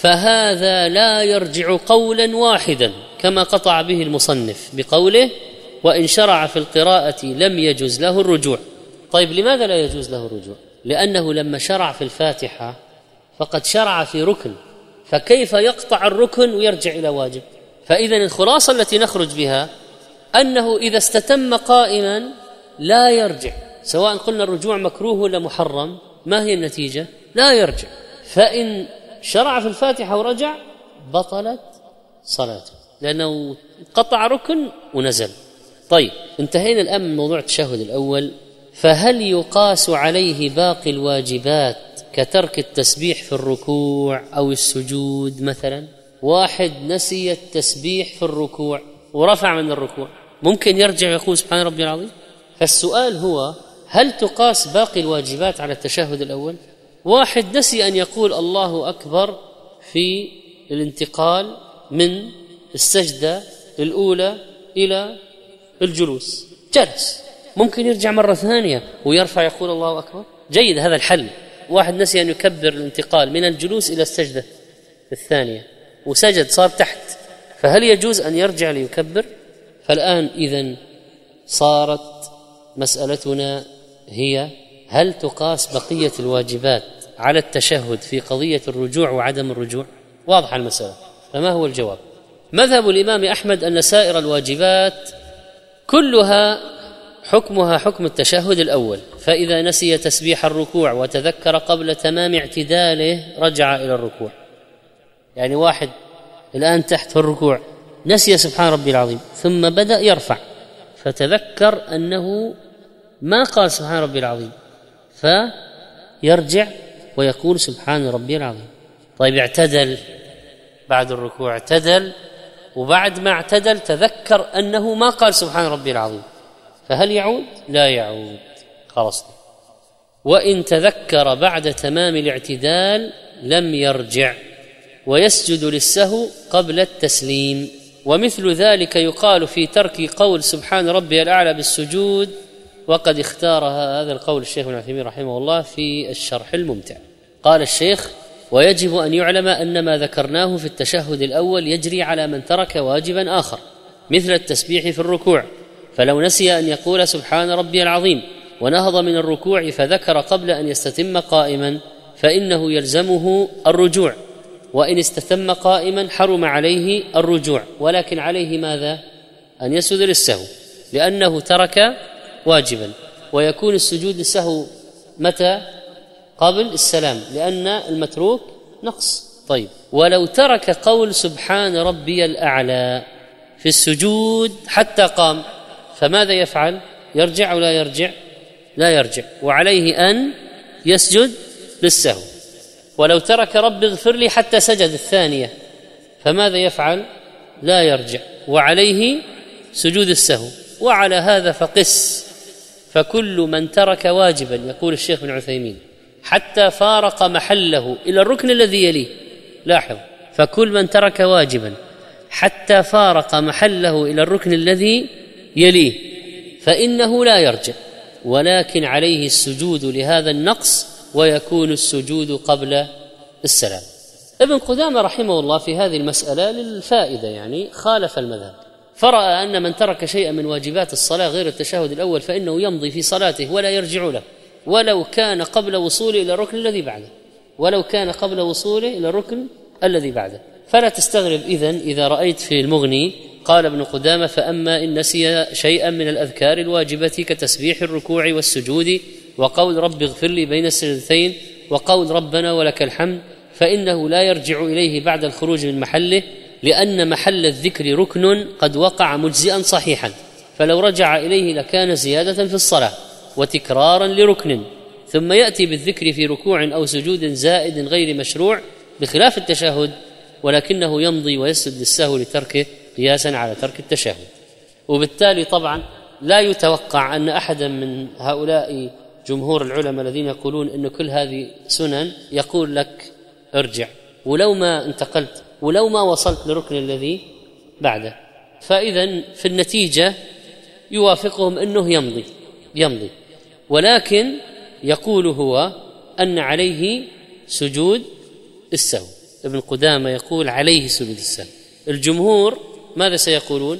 فهذا لا يرجع قولا واحدا كما قطع به المصنف بقوله وإن شرع في القراءة لم يجوز له الرجوع. طيب، لماذا لا يجوز له الرجوع؟ لأنه لما شرع في الفاتحة فقد شرع في ركن، فكيف يقطع الركن ويرجع إلى واجب؟ فإذن الخلاصة التي نخرج بها أنه إذا استتم قائما لا يرجع، سواء قلنا الرجوع مكروه ولا محرم، ما هي النتيجة؟ لا يرجع. فإن شرع في الفاتحة ورجع بطلت صلاته لأنه قطع ركن ونزل. طيب، انتهينا الآن من موضوع التشهد الأول، فهل يقاس عليه باقي الواجبات كترك التسبيح في الركوع أو السجود؟ مثلا واحد نسي التسبيح في الركوع ورفع من الركوع، ممكن يرجع ويقول سبحان ربي العظيم؟ فالسؤال هو هل تقاس باقي الواجبات على التشهد الأول؟ واحد نسي أن يقول الله أكبر في الانتقال من السجدة الأولى إلى الجلوس، جلس، ممكن يرجع مرة ثانية ويرفع يقول الله أكبر. جيد، هذا الحل. واحد نسي أن يكبر الانتقال من الجلوس إلى السجدة الثانية وسجد صار تحت، فهل يجوز أن يرجع ليكبر؟ فالآن إذن صارت مسألتنا هي هل تقاس بقية الواجبات على التشهد في قضية الرجوع وعدم الرجوع؟ واضح المسألة. فما هو الجواب؟ مذهب الإمام أحمد أن سائر الواجبات كلها حكمها حكم التشهد الأول، فإذا نسي تسبيح الركوع وتذكر قبل تمام اعتداله رجع إلى الركوع. يعني واحد الآن تحت في الركوع نسي سبحان ربي العظيم ثم بدأ يرفع فتذكر أنه ما قال سبحان ربي العظيم فيرجع ويقول سبحان ربي العظيم. طيب اعتدل بعد الركوع، اعتدل وبعد ما اعتدل تذكر أنه ما قال سبحان ربي العظيم، فهل يعود؟ لا يعود، خلاص. وإن تذكر بعد تمام الاعتدال لم يرجع ويسجد للسهو قبل التسليم. ومثل ذلك يقال في ترك قول سبحان ربي الأعلى بالسجود، وقد اختار هذا القول الشيخ ابن عثيمين رحمه الله في الشرح الممتع. قال الشيخ: ويجب أن يعلم أن ما ذكرناه في التشهد الأول يجري على من ترك واجبا آخر مثل التسبيح في الركوع، فلو نسي أن يقول سبحان ربي العظيم ونهض من الركوع فذكر قبل أن يستتم قائما فإنه يلزمه الرجوع، وإن استتم قائما حرم عليه الرجوع، ولكن عليه ماذا؟ أن يسجد للسهو لأنه ترك واجبا، ويكون السجود للسهو متى؟ قبل السلام، لأن المتروك نقص. طيب ولو ترك قول سبحان ربي الأعلى في السجود حتى قام فماذا يفعل؟ يرجع أو لا يرجع؟ لا يرجع، وعليه أن يسجد للسهو. ولو ترك رب اغفر لي حتى سجد الثانية فماذا يفعل؟ لا يرجع، وعليه سجود السهو. وعلى هذا فقس، فكل من ترك واجبا، يقول الشيخ ابن عثيمين، حتى فارق محله إلى الركن الذي يليه، لاحظ، فكل من ترك واجبا حتى فارق محله إلى الركن الذي يليه فإنه لا يرجع، ولكن عليه السجود لهذا النقص، ويكون السجود قبل السلام. ابن قدامة رحمه الله في هذه المسألة للفائدة يعني خالف المذهب، فرأى أن من ترك شيئا من واجبات الصلاة غير التشهد الأول فإنه يمضي في صلاته ولا يرجع له، ولو كان قبل وصوله إلى الركن الذي بعده، ولو كان قبل وصوله إلى الركن الذي بعده. فلا تستغرب إذا رأيت في المغني قال ابن قدامة: فأما إن نسي شيئا من الأذكار الواجبة كتسبيح الركوع والسجود وقول رب اغفر لي بين السجدتين وقول ربنا ولك الحمد فإنه لا يرجع إليه بعد الخروج من محله، لأن محل الذكر ركن قد وقع مجزئا صحيحا، فلو رجع إليه لكان زيادة في الصلاة وتكرارا لركن، ثم يأتي بالذكر في ركوع أو سجود زائد غير مشروع بخلاف التشهد، ولكنه يمضي ويسجد للسهو لتركه قياسا على ترك التشهد. وبالتالي طبعا لا يتوقع أن أحدا من هؤلاء جمهور العلماء الذين يقولون أن كل هذه سنن يقول لك ارجع، ولو ما انتقلت ولو ما وصلت لركن الذي بعده. فإذا في النتيجة يوافقهم أنه يمضي، ولكن يقول هو أن عليه سجود السهو. ابن قدامة يقول عليه سجود السهو. الجمهور ماذا سيقولون؟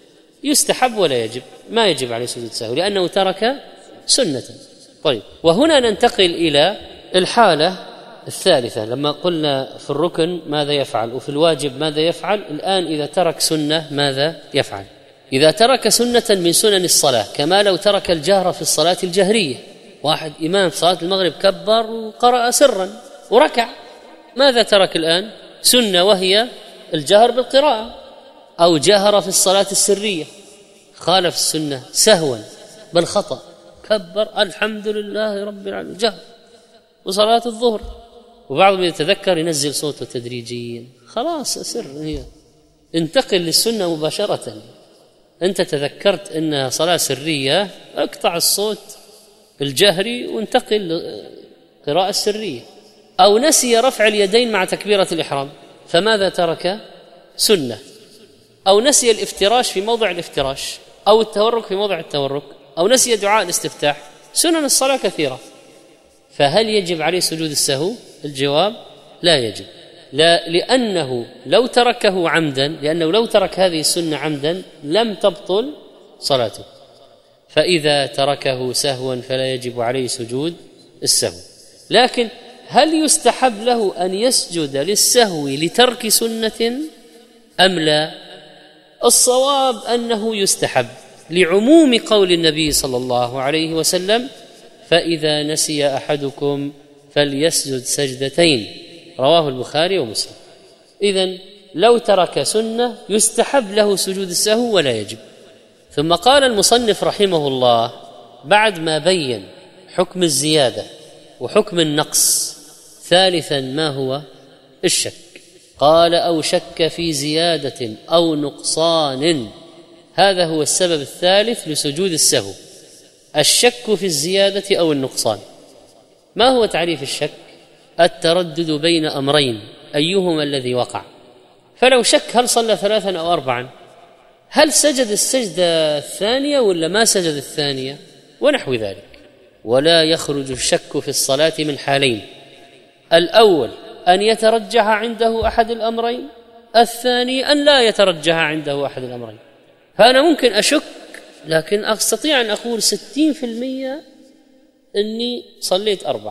يستحب ولا يجب؟ ما يجب عليه سجود السهو لأنه ترك سنة. طيب، وهنا ننتقل إلى الحالة الثالثة، لما قلنا في الركن ماذا يفعل وفي الواجب ماذا يفعل، الآن إذا ترك سنة ماذا يفعل؟ إذا ترك سنة من سنن الصلاة، كما لو ترك الجهر في الصلاة الجهرية، واحد إمام في صلاة المغرب كبر وقرأ سرا وركع، ماذا ترك الآن؟ سنة، وهي الجهر بالقراءة، أو جهر في الصلاة السرية خالف السنة سهوا بل خطأ، كبر الحمد لله رب العالمين جهر، وصلاة الظهر، وبعضهم يتذكر ينزل صوته تدريجيا، خلاص سر، هي انتقل للسنة مباشرة. أنت تذكرت أنها صلاة سرية، اقطع الصوت الجهري وانتقل للقراءة السرية. أو نسي رفع اليدين مع تكبيرة الإحرام، فماذا ترك؟ سنة. أو نسي الافتراش في موضع الافتراش، أو التورك في موضع التورك، أو نسي دعاء الاستفتاح، سنن الصلاة كثيرة. فهل يجب عليه سجود السهو؟ الجواب لا يجب، لا، لأنه لو تركه عمدا، لأنه لو ترك هذه السنة عمدا لم تبطل صلاته، فإذا تركه سهوا فلا يجب عليه سجود السهو. لكن هل يستحب له أن يسجد للسهو لترك سنة أم لا؟ الصواب أنه يستحب، لعموم قول النبي صلى الله عليه وسلم: فإذا نسي أحدكم فليسجد سجدتين، رواه البخاري ومسلم. إذن لو ترك سنة يستحب له سجود السهو ولا يجب. ثم قال المصنف رحمه الله بعد ما بين حكم الزيادة وحكم النقص ثالثا ما هو الشك، قال أو شك في زيادة أو نقصان، هذا هو السبب الثالث لسجود السهو، الشك في الزيادة أو النقصان. ما هو تعريف الشك؟ التردد بين أمرين أيهما الذي وقع. فلو شك هل صلى 3 أو 4، هل سجد السجدة الثانية ولا ما سجد الثانية، ونحو ذلك. ولا يخرج الشك في الصلاة من حالين: الأول أن يترجح عنده أحد الأمرين، الثاني أن لا يترجح عنده أحد الأمرين. فأنا ممكن أشك لكن أستطيع أن أقول 60% أني صليت 4،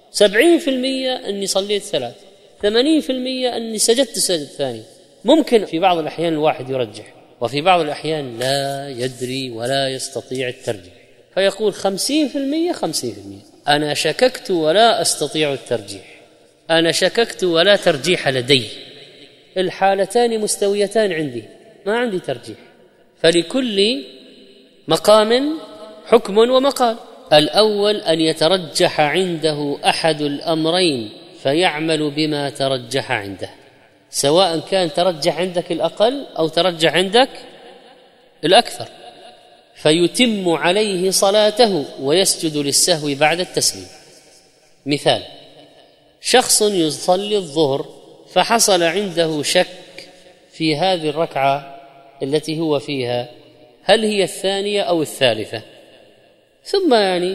70% أني صليت 3، 80% أني سجدت السجدة الثانية. ممكن في بعض الأحيان الواحد يرجح، وفي بعض الأحيان لا يدري ولا يستطيع الترجيح، فيقول 50% 50%. أنا شككت ولا أستطيع الترجيح، أنا شككت ولا ترجيح لدي، الحالتان مستويتان عندي، ما عندي ترجيح. فلكل مقام حكم ومقال. الأول أن يترجح عنده أحد الأمرين فيعمل بما ترجح عنده، سواء كان ترجح عندك الأقل أو ترجح عندك الأكثر، فيتم عليه صلاته ويسجد للسهو بعد التسليم. مثال: شخص يصلي الظهر فحصل عنده شك في هذه الركعة التي هو فيها، هل هي الثانية أو الثالثة؟ ثم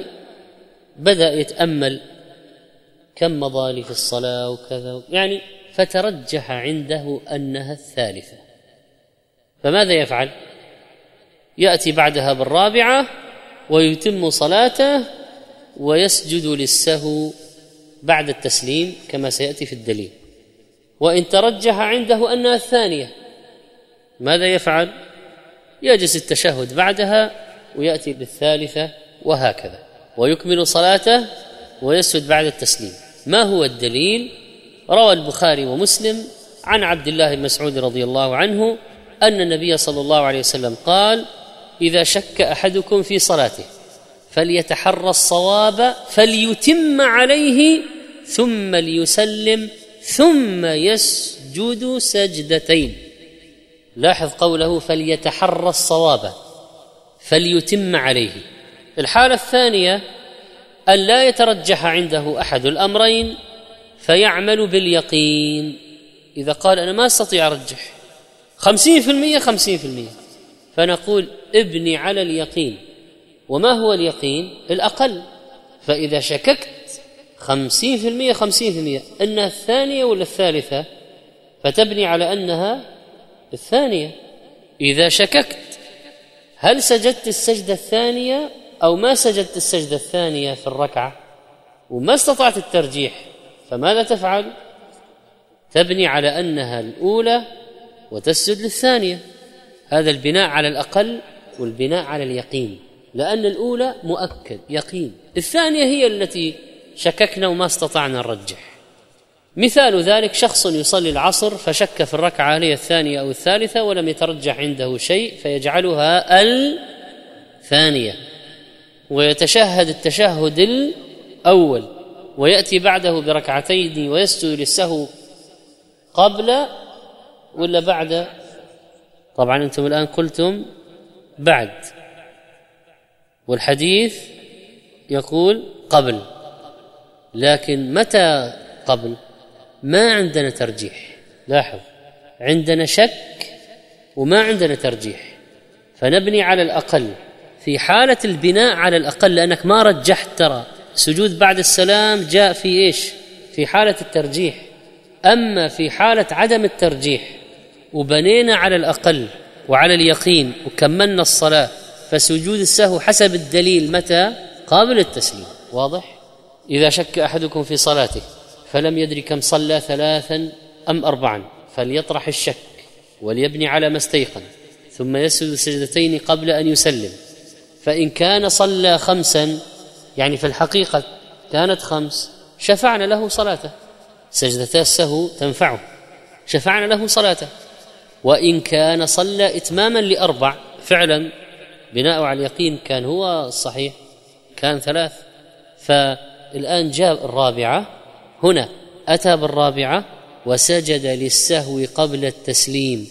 بدأ يتأمل كم مضى لي في الصلاة وكذا، فترجح عنده أنها الثالثة، فماذا يفعل؟ يأتي بعدها بالرابعة ويتم صلاته ويسجد للسهو بعد التسليم كما سيأتي في الدليل. وإن ترجح عنده أنها الثانية ماذا يفعل؟ يجلس التشهد بعدها ويأتي بالثالثة، وهكذا، ويكمل صلاته ويسجد بعد التسليم. ما هو الدليل؟ روى البخاري ومسلم عن عبد الله بن مسعود رضي الله عنه أن النبي صلى الله عليه وسلم قال: إذا شك أحدكم في صلاته فليتحرى الصواب فليتم عليه ثم ليسلم ثم يسجد سجدتين. لاحظ قوله فليتحرى الصواب فليتم عليه. الحالة الثانية أن لا يترجح عنده أحد الأمرين فيعمل باليقين. إذا قال أنا ما أستطيع أرجح 50% 50%، فنقول ابني على اليقين. وما هو اليقين؟ الأقل. فإذا شككت 50% 50% أنها الثانية ولا الثالثة، فتبني على أنها الثانية. إذا شككت هل سجدت السجدة الثانية أو ما سجدت السجدة الثانية في الركعة وما استطعت الترجيح، فماذا تفعل؟ تبني على أنها الأولى وتسجد للثانية. هذا البناء على الأقل والبناء على اليقين، لأن الأولى مؤكد يقين، الثانية هي التي شككنا وما استطعنا نرجح. مثال ذلك: شخص يصلي العصر فشك في الركعة هي الثانية أو الثالثة ولم يترجح عنده شيء فيجعلها الثانية ويتشهد التشهد الأول ويأتي بعده بركعتين ويسجد للسهو قبل ولا بعد؟ طبعا أنتم الآن قلتم بعد، والحديث يقول قبل، لكن متى قبل؟ ما عندنا ترجيح. لاحظ، عندنا شك وما عندنا ترجيح، فنبني على الأقل. في حالة البناء على الأقل لأنك ما رجحت، ترى سجود بعد السلام جاء في إيش؟ في حالة الترجيح. أما في حالة عدم الترجيح وبنينا على الأقل وعلى اليقين وكملنا الصلاة، فسجود السهو حسب الدليل متى؟ قبل التسليم. واضح؟ إذا شك أحدكم في صلاته فلم يدري كم صلى 3 أم 4 فليطرح الشك وليبني على ما استيقن ثم يسجد سجدتين قبل أن يسلم. فإن كان صلى 5 في الحقيقة كانت 5 شفعنا له صلاته، سجدتا السهو تنفعه. شفعنا له صلاته. وإن كان صلى إتماما لأربع، فعلا بناء على اليقين كان هو الصحيح، كان 3، فالآن جاء الرابعة، هنا أتى بالرابعة وسجد للسهو قبل التسليم،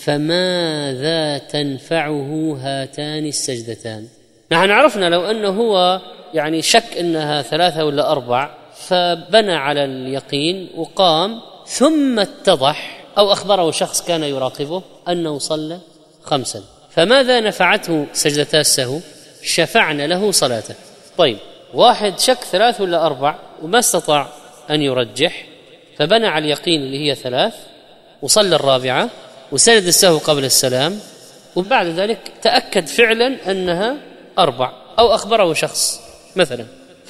فماذا تنفعه هاتان السجدتان؟ نحن عرفنا لو أنه هو يعني شك أنها 3 ولا 4، فبنى على اليقين وقام، ثم اتضح أو أخبره شخص كان يراقبه أنه صلى 5، فماذا نفعته سجدتا السهو؟ شفعنا له صلاته. طيب، واحد شك 3 ولا 4 وما استطاع أن يرجح، فبنى على اليقين اللي هي 3 وصلى الرابعة وسجد السهو قبل السلام، وبعد ذلك تأكد فعلا أنها 4 أو أخبره شخص مثلا،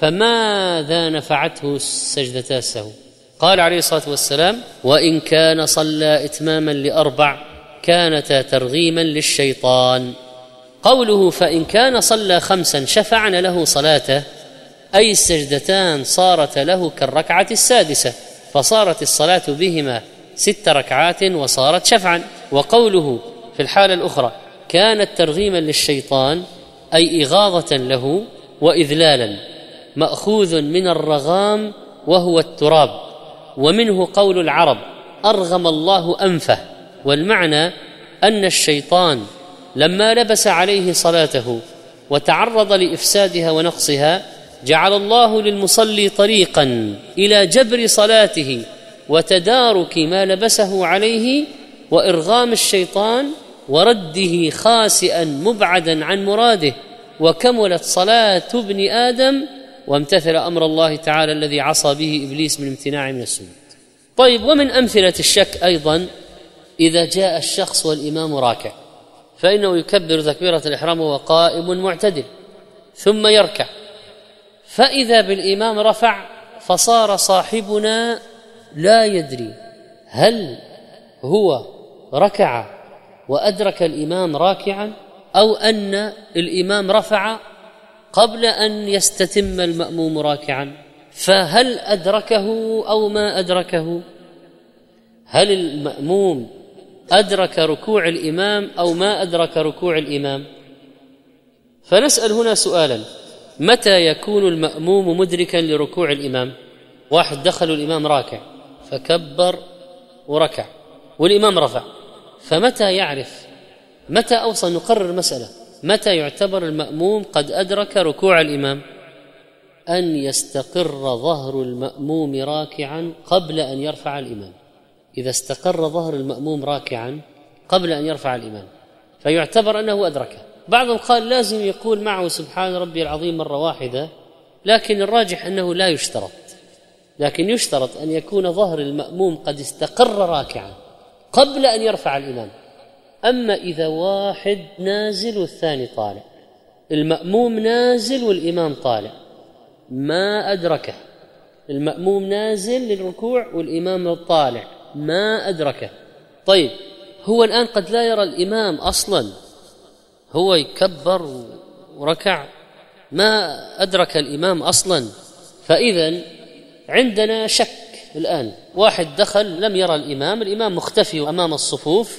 فماذا نفعته سجدتا السهو؟ قال عليه الصلاة والسلام: وإن كان صلى إتماما ل4 كانتا ترغيما للشيطان. قوله فإن كان صلى 5 شفعنا له صلاته، أي السجدتان صارت له كالركعة السادسة، فصارت الصلاة بهما 6 ركعات وصارت شفعا. وقوله في الحالة الأخرى كانت ترغيما للشيطان، أي إغاظة له وإذلالا، مأخوذ من الرغام وهو التراب، ومنه قول العرب: أرغم الله أنفه. والمعنى أن الشيطان لما لبس عليه صلاته وتعرض لإفسادها ونقصها، جعل الله للمصلي طريقا إلى جبر صلاته وتدارك ما لبسه عليه وإرغام الشيطان ورده خاسئا مبعدا عن مراده، وكملت صلاة ابن آدم وامتثل أمر الله تعالى الذي عصى به إبليس من امتناع من السجود. طيب، ومن أمثلة الشك أيضا إذا جاء الشخص والإمام راكع، فإنه يكبر تكبيرة الإحرام وهو قائم معتدل، ثم يركع، فإذا بالإمام رفع، فصار صاحبنا لا يدري هل هو ركع وأدرك الإمام راكعا أو أن الإمام رفع قبل أن يستتم المأموم راكعا، فهل أدركه أو ما أدركه؟ هل المأموم أدرك ركوع الإمام أو ما أدرك ركوع الإمام؟ فنسأل هنا سؤالا: متى يكون المأموم مدركا لركوع الإمام؟ واحد دخل الإمام راكع فكبر وركع والإمام رفع، فمتى يعرف؟ متى أوصل نقرر مسألة؟ متى يعتبر المأموم قد أدرك ركوع الإمام؟ أن يستقر ظهر المأموم راكعا قبل أن يرفع الإمام. إذا استقر ظهر المأموم راكعا قبل أن يرفع الإمام فيعتبر أنه أدركه. بعضهم قال لازم يقول معه سبحان ربي العظيم مرة واحدة، لكن الراجح أنه لا يشترط، لكن يشترط أن يكون ظهر المأموم قد استقر راكعا قبل أن يرفع الإمام. أما إذا واحد نازل والثاني طالع، المأموم نازل والإمام طالع، ما أدركه، المأموم نازل للركوع والإمام طالع، ما أدركه. طيب، هو الآن قد لا يرى الإمام أصلا، هو يكبر وركع، ما أدرك الإمام أصلا. فإذن عندنا شك الآن، واحد دخل لم يرى الإمام، الإمام مختفي أمام الصفوف،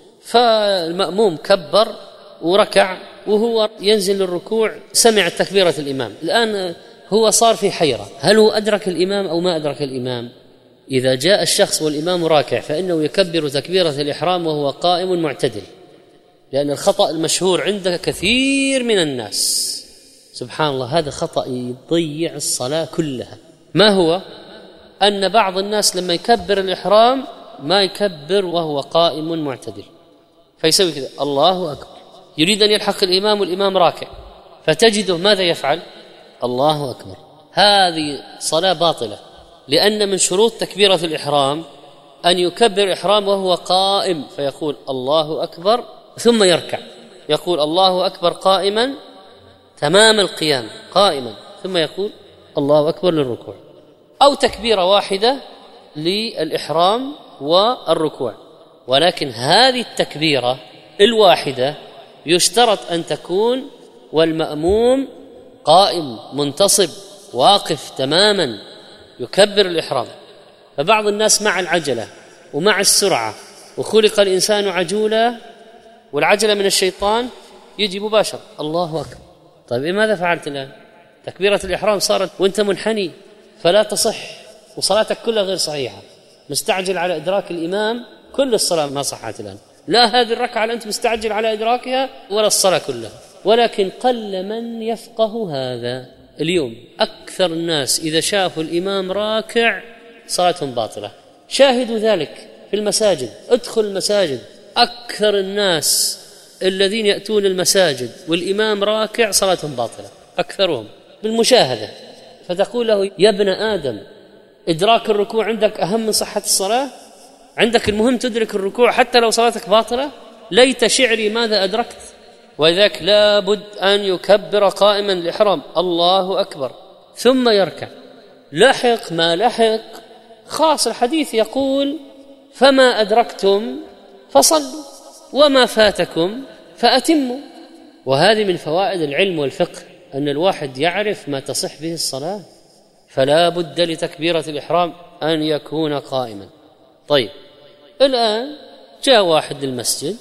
فالمأموم كبر وركع وهو ينزل للركوع سمع تكبيرة الإمام، الآن هو صار في حيرة، هل هو أدرك الإمام أو ما أدرك الإمام؟ إذا جاء الشخص والإمام راكع فإنه يكبر تكبيرة الإحرام وهو قائم معتدل، لأن الخطأ المشهور عند كثير من الناس، سبحان الله، هذا خطأ يضيع الصلاة كلها. ما هو؟ أن بعض الناس لما يكبر الإحرام ما يكبر وهو قائم معتدل، فيسوي كذا الله أكبر، يريد أن يلحق الإمام والإمام راكع، فتجده ماذا يفعل؟ الله أكبر. هذه صلاة باطلة، لأن من شروط تكبيرة الإحرام أن يكبر إحرام وهو قائم، فيقول الله أكبر ثم يركع، يقول الله أكبر قائما تمام القيام قائما، ثم يقول الله أكبر للركوع، أو تكبيرة واحدة للإحرام والركوع. ولكن هذه التكبيرة الواحدة يشترط أن تكون والمأموم قائم منتصب واقف تماما يكبر الإحرام. فبعض الناس مع العجلة ومع السرعة، وخلق الإنسان عجولا والعجلة من الشيطان، يجي مباشر الله أكبر. طيب ماذا فعلت الآن؟ تكبيرة الإحرام صارت وأنت منحني فلا تصح، وصلاتك كلها غير صحيحة، مستعجل على إدراك الإمام، كل الصلاة ما صحت الآن، لا هذه الركعة اللي أنت مستعجل على إدراكها ولا الصلاة كلها. ولكن قل من يفقه هذا اليوم. أكثر الناس إذا شافوا الإمام راكع صلاتهم باطلة. شاهدوا ذلك في المساجد، ادخل المساجد، أكثر الناس الذين يأتون المساجد والإمام راكع صلاتهم باطلة، أكثرهم بالمشاهدة. فتقول له يا ابن آدم، إدراك الركوع عندك أهم من صحة الصلاة؟ عندك المهم تدرك الركوع حتى لو صلاتك باطلة؟ ليت شعري ماذا أدركت. وذاك لابد أن يكبر قائما الإحرام الله أكبر ثم يركع، لحق ما لحق خاص. الحديث يقول فما أدركتم فصلوا وما فاتكم فأتموا. وهذه من فوائد العلم والفقه، أن الواحد يعرف ما تصح به الصلاة، فلا بد لتكبيرة الإحرام أن يكون قائما. طيب الآن جاء واحد للمسجد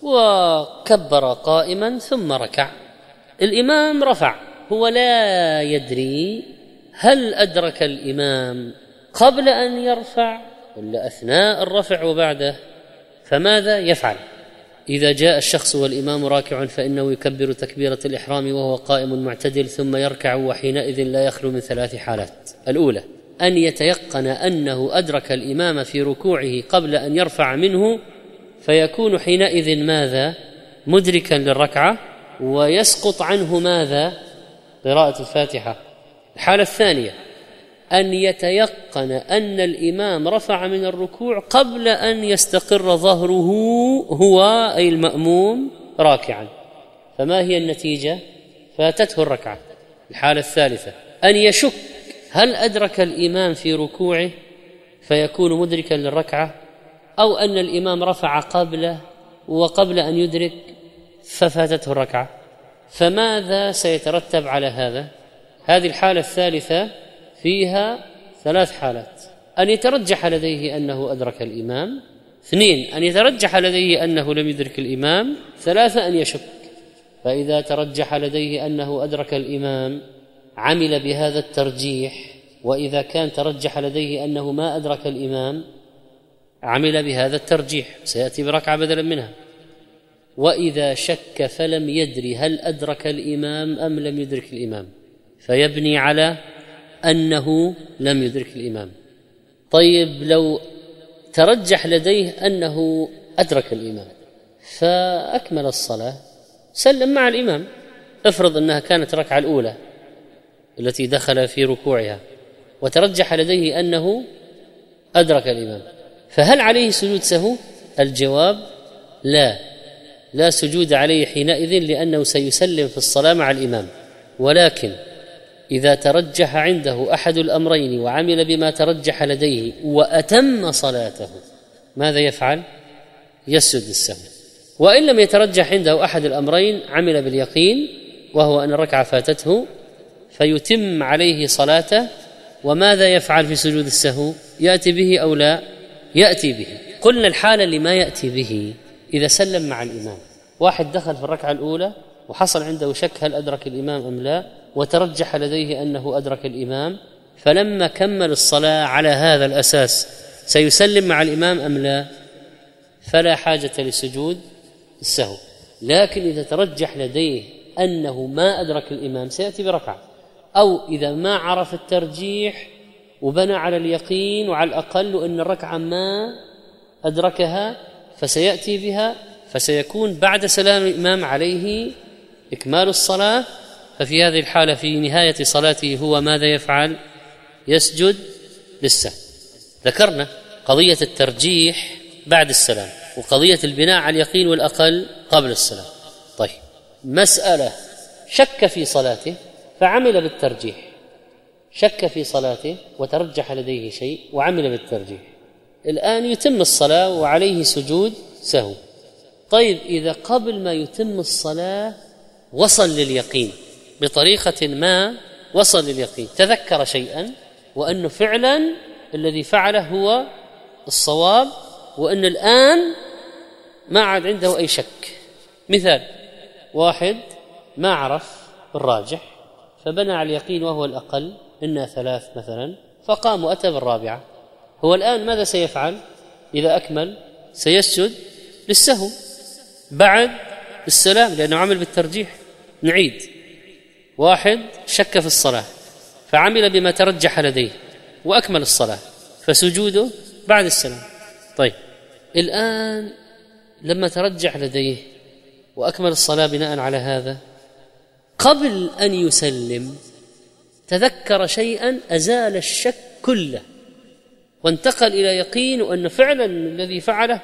وكبر قائما ثم ركع، الإمام رفع، هو لا يدري هل أدرك الإمام قبل أن يرفع ولا أثناء الرفع وبعده، فماذا يفعل؟ إذا جاء الشخص والإمام راكع فإنه يكبر تكبيرة الإحرام وهو قائم معتدل ثم يركع، وحينئذ لا يخلو من 3 حالات. الأولى أن يتيقن أنه أدرك الإمام في ركوعه قبل أن يرفع منه، فيكون حينئذ ماذا؟ مدركا للركعة، ويسقط عنه ماذا؟ قراءة الفاتحة. الحالة الثانية أن يتيقن أن الإمام رفع من الركوع قبل أن يستقر ظهره هو أي المأموم راكعا، فما هي النتيجة؟ فاتته الركعة. الحالة الثالثة أن يشك هل أدرك الإمام في ركوعه فيكون مدركا للركعة، أو أن الإمام رفع قبله وقبل أن يدرك ففاتته الركعة، فماذا سيترتب على هذا؟ هذه الحالة الثالثة فيها 3 حالات: أن يترجح لديه أنه أدرك الإمام، 2 أن يترجح لديه أنه لم يدرك الإمام، 3 أن يشك. فإذا ترجح لديه أنه أدرك الإمام عمل بهذا الترجيح، وإذا كان ترجح لديه أنه ما أدرك الإمام عمل بهذا الترجيح، سيأتي بركعة بدلا منها. وإذا شك فلم يدري هل أدرك الإمام أم لم يدرك الإمام، فيبني على أنه لم يدرك الإمام. طيب لو ترجح لديه أنه أدرك الإمام فأكمل الصلاة، سلم مع الإمام. افرض أنها كانت الركعة الأولى التي دخل في ركوعها وترجح لديه أنه أدرك الإمام، فهل عليه سجود سهو؟ الجواب لا سجود عليه حينئذ، لأنه سيسلم في الصلاة مع الإمام. ولكن إذا ترجح عنده أحد الأمرين وعمل بما ترجح لديه وأتم صلاته، ماذا يفعل؟ يسجد السهو. وإن لم يترجح عنده أحد الأمرين عمل باليقين، وهو أن الركعة فاتته، فيتم عليه صلاته. وماذا يفعل في سجود السهو؟ يأتي به أو لا؟ يأتي به. قلنا الحالة اللي ما يأتي به إذا سلم مع الإمام. واحد دخل في الركعة الأولى وحصل عنده شك هل أدرك الإمام أم لا، وترجح لديه أنه أدرك الإمام، فلما كمل الصلاة على هذا الأساس سيسلم مع الإمام أم لا؟ فلا حاجة لسجود السهو. لكن إذا ترجح لديه أنه ما أدرك الإمام سيأتي بركعة، أو إذا ما عرف الترجيح وبنى على اليقين وعلى الأقل أن الركعة ما أدركها فسيأتي بها، فسيكون بعد سلام الإمام عليه إكمال الصلاة. ففي هذه الحالة في نهاية صلاته هو ماذا يفعل؟ يسجد للسهو. ذكرنا قضية الترجيح بعد السلام، وقضية البناء على اليقين والأقل قبل السلام. طيب مسألة شك في صلاته فعمل بالترجيح، شك في صلاته وترجح لديه شيء وعمل بالترجيح، الآن يتم الصلاة وعليه سجود سهو. طيب إذا قبل ما يتم الصلاة وصل لليقين بطريقة ما، وصل لليقين، تذكر شيئا وأنه فعلا الذي فعله هو الصواب وأن الآن ما عاد عنده أي شك. مثال: واحد ما عرف الراجح فبنى على اليقين وهو الأقل، إنها 3 مثلا، فقام وأتى بالرابعة. هو الآن ماذا سيفعل؟ إذا أكمل سيسجد للسهو بعد السلام لأنه عمل بالترجيح. نعيد: واحد شك في الصلاة فعمل بما ترجح لديه وأكمل الصلاة، فسجوده بعد السلام. طيب الآن لما ترجح لديه وأكمل الصلاة بناء على هذا، قبل أن يسلم تذكر شيئا أزال الشك كله وانتقل إلى يقين وأن فعلا الذي فعله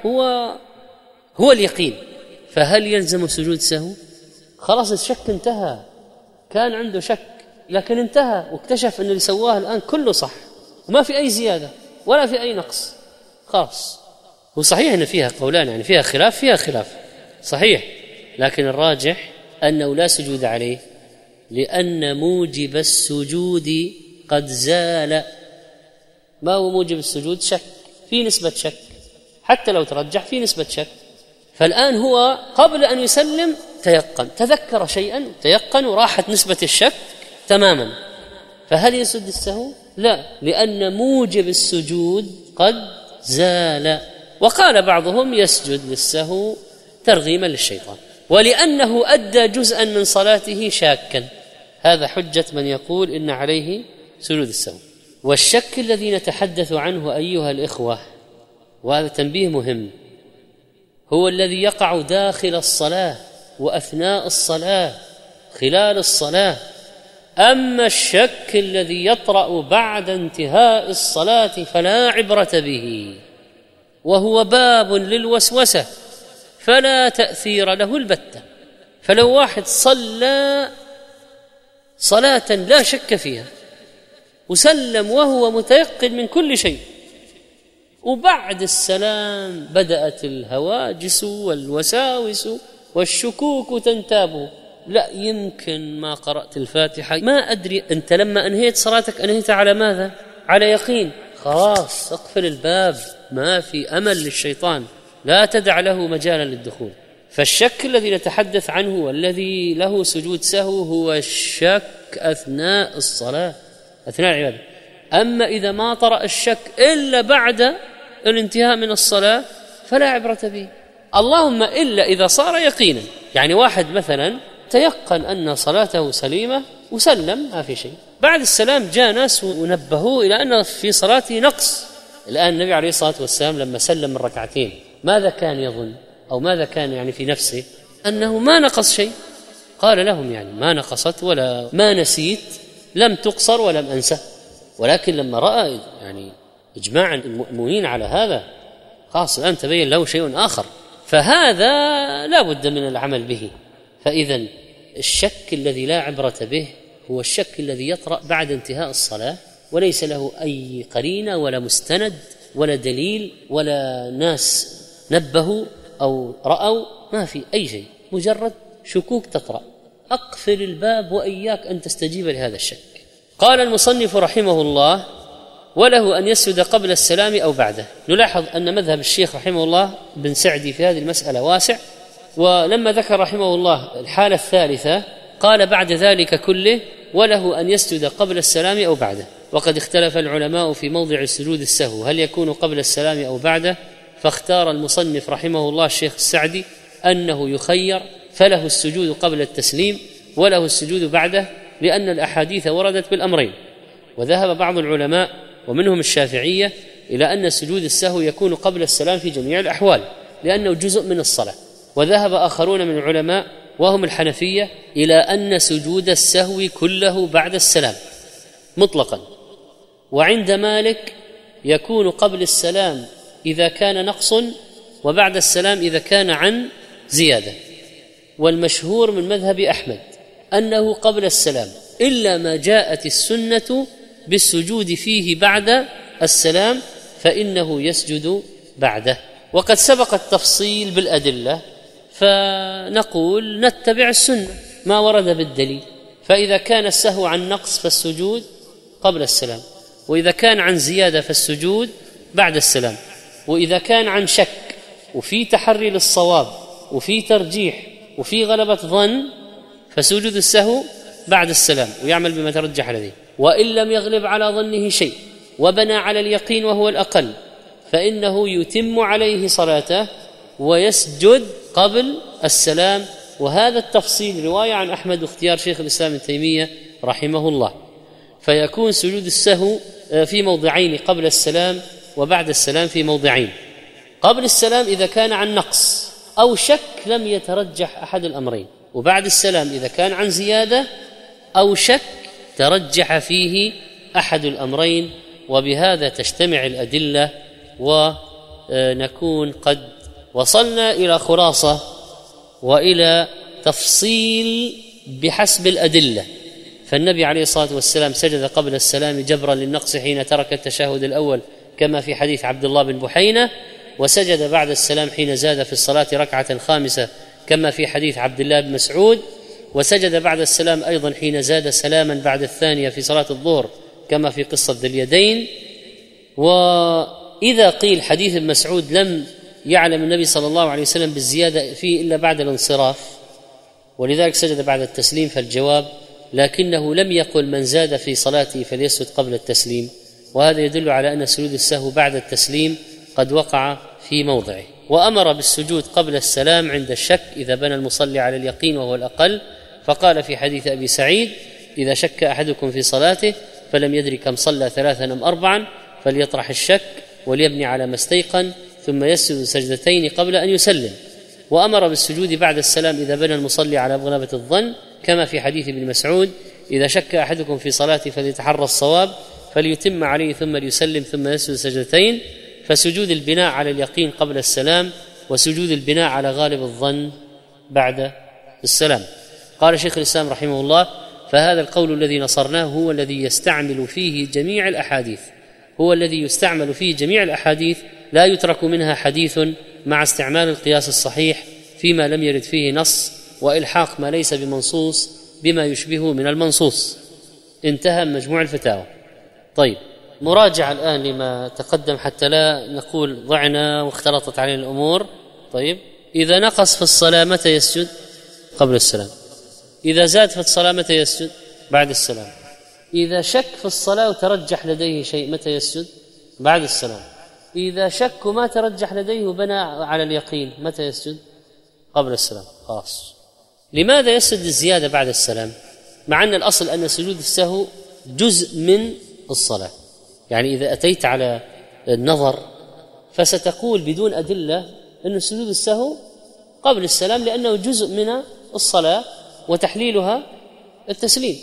هو اليقين، فهل يلزم سجود سهو؟ خلاص الشك انتهى، كان عنده شك لكن انتهى واكتشف أن اللي سواه الآن كله صح وما في أي زيادة ولا في أي نقص، خلاص. هو صحيح أن فيها قولان، يعني فيها خلاف صحيح، لكن الراجح أنه لا سجود عليه، لأن موجب السجود قد زال. ما هو موجب السجود؟ شك، في نسبة شك، حتى لو ترجح في نسبة شك. فالآن هو قبل أن يسلم تيقن، تذكر شيئا تيقن وراحت نسبة الشك تماما، فهل يسجد السهو؟ لا، لأن موجب السجود قد زال. وقال بعضهم يسجد للسهو ترغيما للشيطان، ولأنه أدى جزءا من صلاته شاكا، هذا حجة من يقول إن عليه سجود السهو. والشك الذي نتحدث عنه أيها الإخوة، وهذا تنبيه مهم، هو الذي يقع داخل الصلاة وأثناء الصلاة خلال الصلاة. أما الشك الذي يطرأ بعد انتهاء الصلاة فلا عبرة به، وهو باب للوسوسة فلا تأثير له البتة. فلو واحد صلى صلاة لا شك فيها وسلم وهو متيقن من كل شيء، وبعد السلام بدأت الهواجس والوساوس والشكوك تنتابه، لا يمكن ما قرأت الفاتحة، ما أدري، أنت لما أنهيت صلاتك أنهيت على ماذا؟ على يقين، خلاص اقفل الباب، ما في أمل للشيطان، لا تدع له مجالا للدخول. فالشك الذي نتحدث عنه والذي له سجود سهو هو الشك أثناء الصلاة، أثناء العبادة. أما إذا ما طرأ الشك إلا بعد الانتهاء من الصلاة فلا عبرة به، اللهم إلا إذا صار يقينا. يعني واحد مثلا تيقن أن صلاته سليمة وسلم ما في شيء، بعد السلام جاء ناس ونبهوه إلى أن في صلاته نقص. الآن النبي عليه الصلاة والسلام لما سلم من ركعتين ماذا كان يظن أو ماذا كان يعني في نفسه؟ أنه ما نقص شيء. قال لهم يعني ما نقصت ولا ما نسيت، لم تقصر ولم أنسى. ولكن لما رأى يعني إجماع المؤمنين على هذا، خلاص الآن تبين له شيء آخر، فهذا لا بد من العمل به. فإذا الشك الذي لا عبرة به هو الشك الذي يطرأ بعد انتهاء الصلاة وليس له أي قرينة ولا مستند ولا دليل ولا ناس نبهوا أو رأوا، ما في أي شيء، مجرد شكوك تطرأ. أقفل الباب وإياك أن تستجيب لهذا الشك. قال المصنف رحمه الله: وله أن يسجد قبل السلام أو بعده. نلاحظ أن مذهب الشيخ رحمه الله بن سعدي في هذه المسألة واسع، ولما ذكر رحمه الله الحالة الثالثة قال بعد ذلك كله وله أن يسجد قبل السلام أو بعده. وقد اختلف العلماء في موضع سجود السهو هل يكون قبل السلام أو بعده، فاختار المصنف رحمه الله الشيخ السعدي أنه يخير، فله السجود قبل التسليم وله السجود بعده، لأن الأحاديث وردت بالأمرين. وذهب بعض العلماء ومنهم الشافعية إلى أن سجود السهو يكون قبل السلام في جميع الأحوال لأنه جزء من الصلاة. وذهب آخرون من العلماء وهم الحنفية إلى أن سجود السهو كله بعد السلام مطلقا. وعند مالك يكون قبل السلام إذا كان نقص، وبعد السلام إذا كان عن زيادة. والمشهور من مذهب أحمد أنه قبل السلام، إلا ما جاءت السنة بالسجود فيه بعد السلام فإنه يسجد بعده. وقد سبق التفصيل بالأدلة، فنقول نتبع السنة ما ورد بالدليل. فإذا كان السهو عن نقص فالسجود قبل السلام، وإذا كان عن زيادة فالسجود بعد السلام. وإذا كان عن شك وفي تحري للصواب وفي ترجيح وفي غلبة ظن فسجود السهو بعد السلام ويعمل بما ترجح لديه. وإن لم يغلب على ظنه شيء وبنى على اليقين وهو الأقل فإنه يتم عليه صلاته ويسجد قبل السلام. وهذا التفصيل رواية عن أحمد واختيار شيخ الإسلام ابن تيمية رحمه الله. فيكون سجود السهو في موضعين قبل السلام وبعد السلام في موضعين. قبل السلام إذا كان عن نقص أو شك لم يترجح أحد الأمرين، وبعد السلام إذا كان عن زيادة أو شك ترجح فيه أحد الأمرين. وبهذا تجتمع الأدلة ونكون قد وصلنا إلى خلاصة وإلى تفصيل بحسب الأدلة. فالنبي عليه الصلاة والسلام سجد قبل السلام جبرا للنقص حين ترك التشهد الأول كما في حديث عبد الله بن بحينة، وسجد بعد السلام حين زاد في الصلاة ركعة خامسة كما في حديث عبد الله بن مسعود، وسجد بعد السلام أيضا حين زاد سلاما بعد الثانية في صلاة الظهر كما في قصة ذي اليدين. وإذا قيل حديث ابن مسعود لم يعلم النبي صلى الله عليه وسلم بالزيادة فيه إلا بعد الانصراف ولذلك سجد بعد التسليم، فالجواب لكنه لم يقل من زاد في صلاته فليسجد قبل التسليم، وهذا يدل على أن سجود السهو بعد التسليم قد وقع في موضعه. وأمر بالسجود قبل السلام عند الشك إذا بنى المصلي على اليقين وهو الأقل، فقال في حديث أبي سعيد إذا شك أحدكم في صلاته فلم يدري كم صلى 3 أم 4 فليطرح الشك وليبني على ما استيقن ثم يسجد سجدتين قبل أن يسلم. وأمر بالسجود بعد السلام إذا بنى المصلي على غلبة الظن كما في حديث ابن مسعود إذا شك أحدكم في صلاته فليتحرى الصواب فليتم عليه ثم ليسلم ثم يسجد سجدتين. فسجود البناء على اليقين قبل السلام وسجود البناء على غالب الظن بعد السلام. قال شيخ الإسلام رحمه الله فهذا القول الذي نصرناه هو الذي يستعمل فيه جميع الأحاديث لا يترك منها حديث مع استعمال القياس الصحيح فيما لم يرد فيه نص وإلحاق ما ليس بمنصوص بما يشبهه من المنصوص. انتهى مجموع الفتاوى. طيب، مراجعة الآن لما تقدم حتى لا نقول ضعنا واختلطت علينا الأمور. طيب، إذا نقص في الصلاة متى يسجد؟ قبل السلام. إذا زاد في الصلاة متى يسجد؟ بعد السلام. إذا شك في الصلاة وترجح لديه شيء متى يسجد؟ بعد السلام. إذا شك وما ترجح لديه وبنى على اليقين متى يسجد؟ قبل السلام. خلاص. لماذا يسجد الزيادة بعد السلام مع أن الأصل أن سجود السهو جزء من الصلاة؟ يعني إذا أتيت على النظر فستقول بدون أدلة أن سجود السهو قبل السلام لأنه جزء من الصلاة وتحليلها التسليم.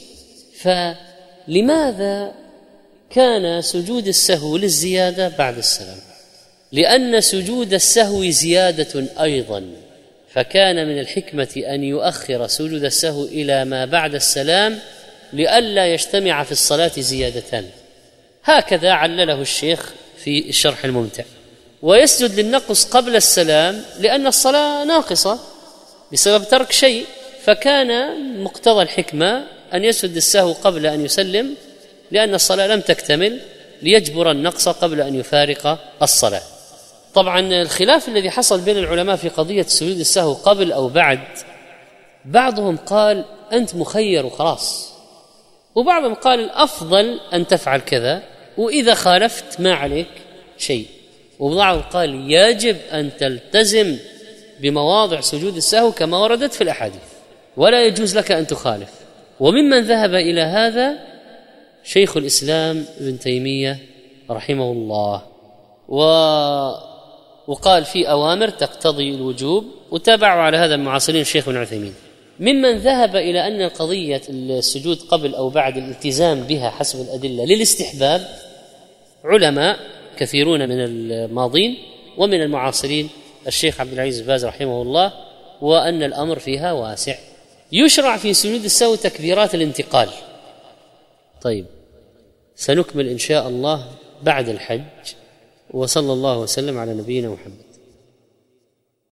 فلماذا كان سجود السهو للزيادة بعد السلام؟ لأن سجود السهو زيادة أيضا، فكان من الحكمة أن يؤخر سجود السهو إلى ما بعد السلام لئلا يجتمع في الصلاة زيادتان. هكذا علله الشيخ في الشرح الممتع. ويسجد للنقص قبل السلام لأن الصلاة ناقصة بسبب ترك شيء، فكان مقتضى الحكمة أن يسجد السهو قبل أن يسلم لأن الصلاة لم تكتمل ليجبر النقص قبل أن يفارق الصلاة. طبعا الخلاف الذي حصل بين العلماء في قضية سجود السهو قبل أو بعد، بعضهم قال أنت مخير وخلاص، وبعضهم قال الأفضل أن تفعل كذا وإذا خالفت ما عليك شيء، وبعضهم قال يجب أن تلتزم بمواضع سجود السهو كما وردت في الأحاديث ولا يجوز لك أن تخالف. وممن ذهب إلى هذا شيخ الإسلام ابن تيمية رحمه الله، وقال في أوامر تقتضي الوجوب، وتابعوا على هذا المعاصرين الشيخ ابن عثيمين. ممن ذهب إلى أن قضية السجود قبل أو بعد الالتزام بها حسب الأدلة للاستحباب علماء كثيرون من الماضين ومن المعاصرين الشيخ عبد العزيز بن باز رحمه الله، وأن الأمر فيها واسع. يشرع في سجود السهو تكبيرات الانتقال. طيب، سنكمل إن شاء الله بعد الحج، وصلى الله وسلم على نبينا محمد.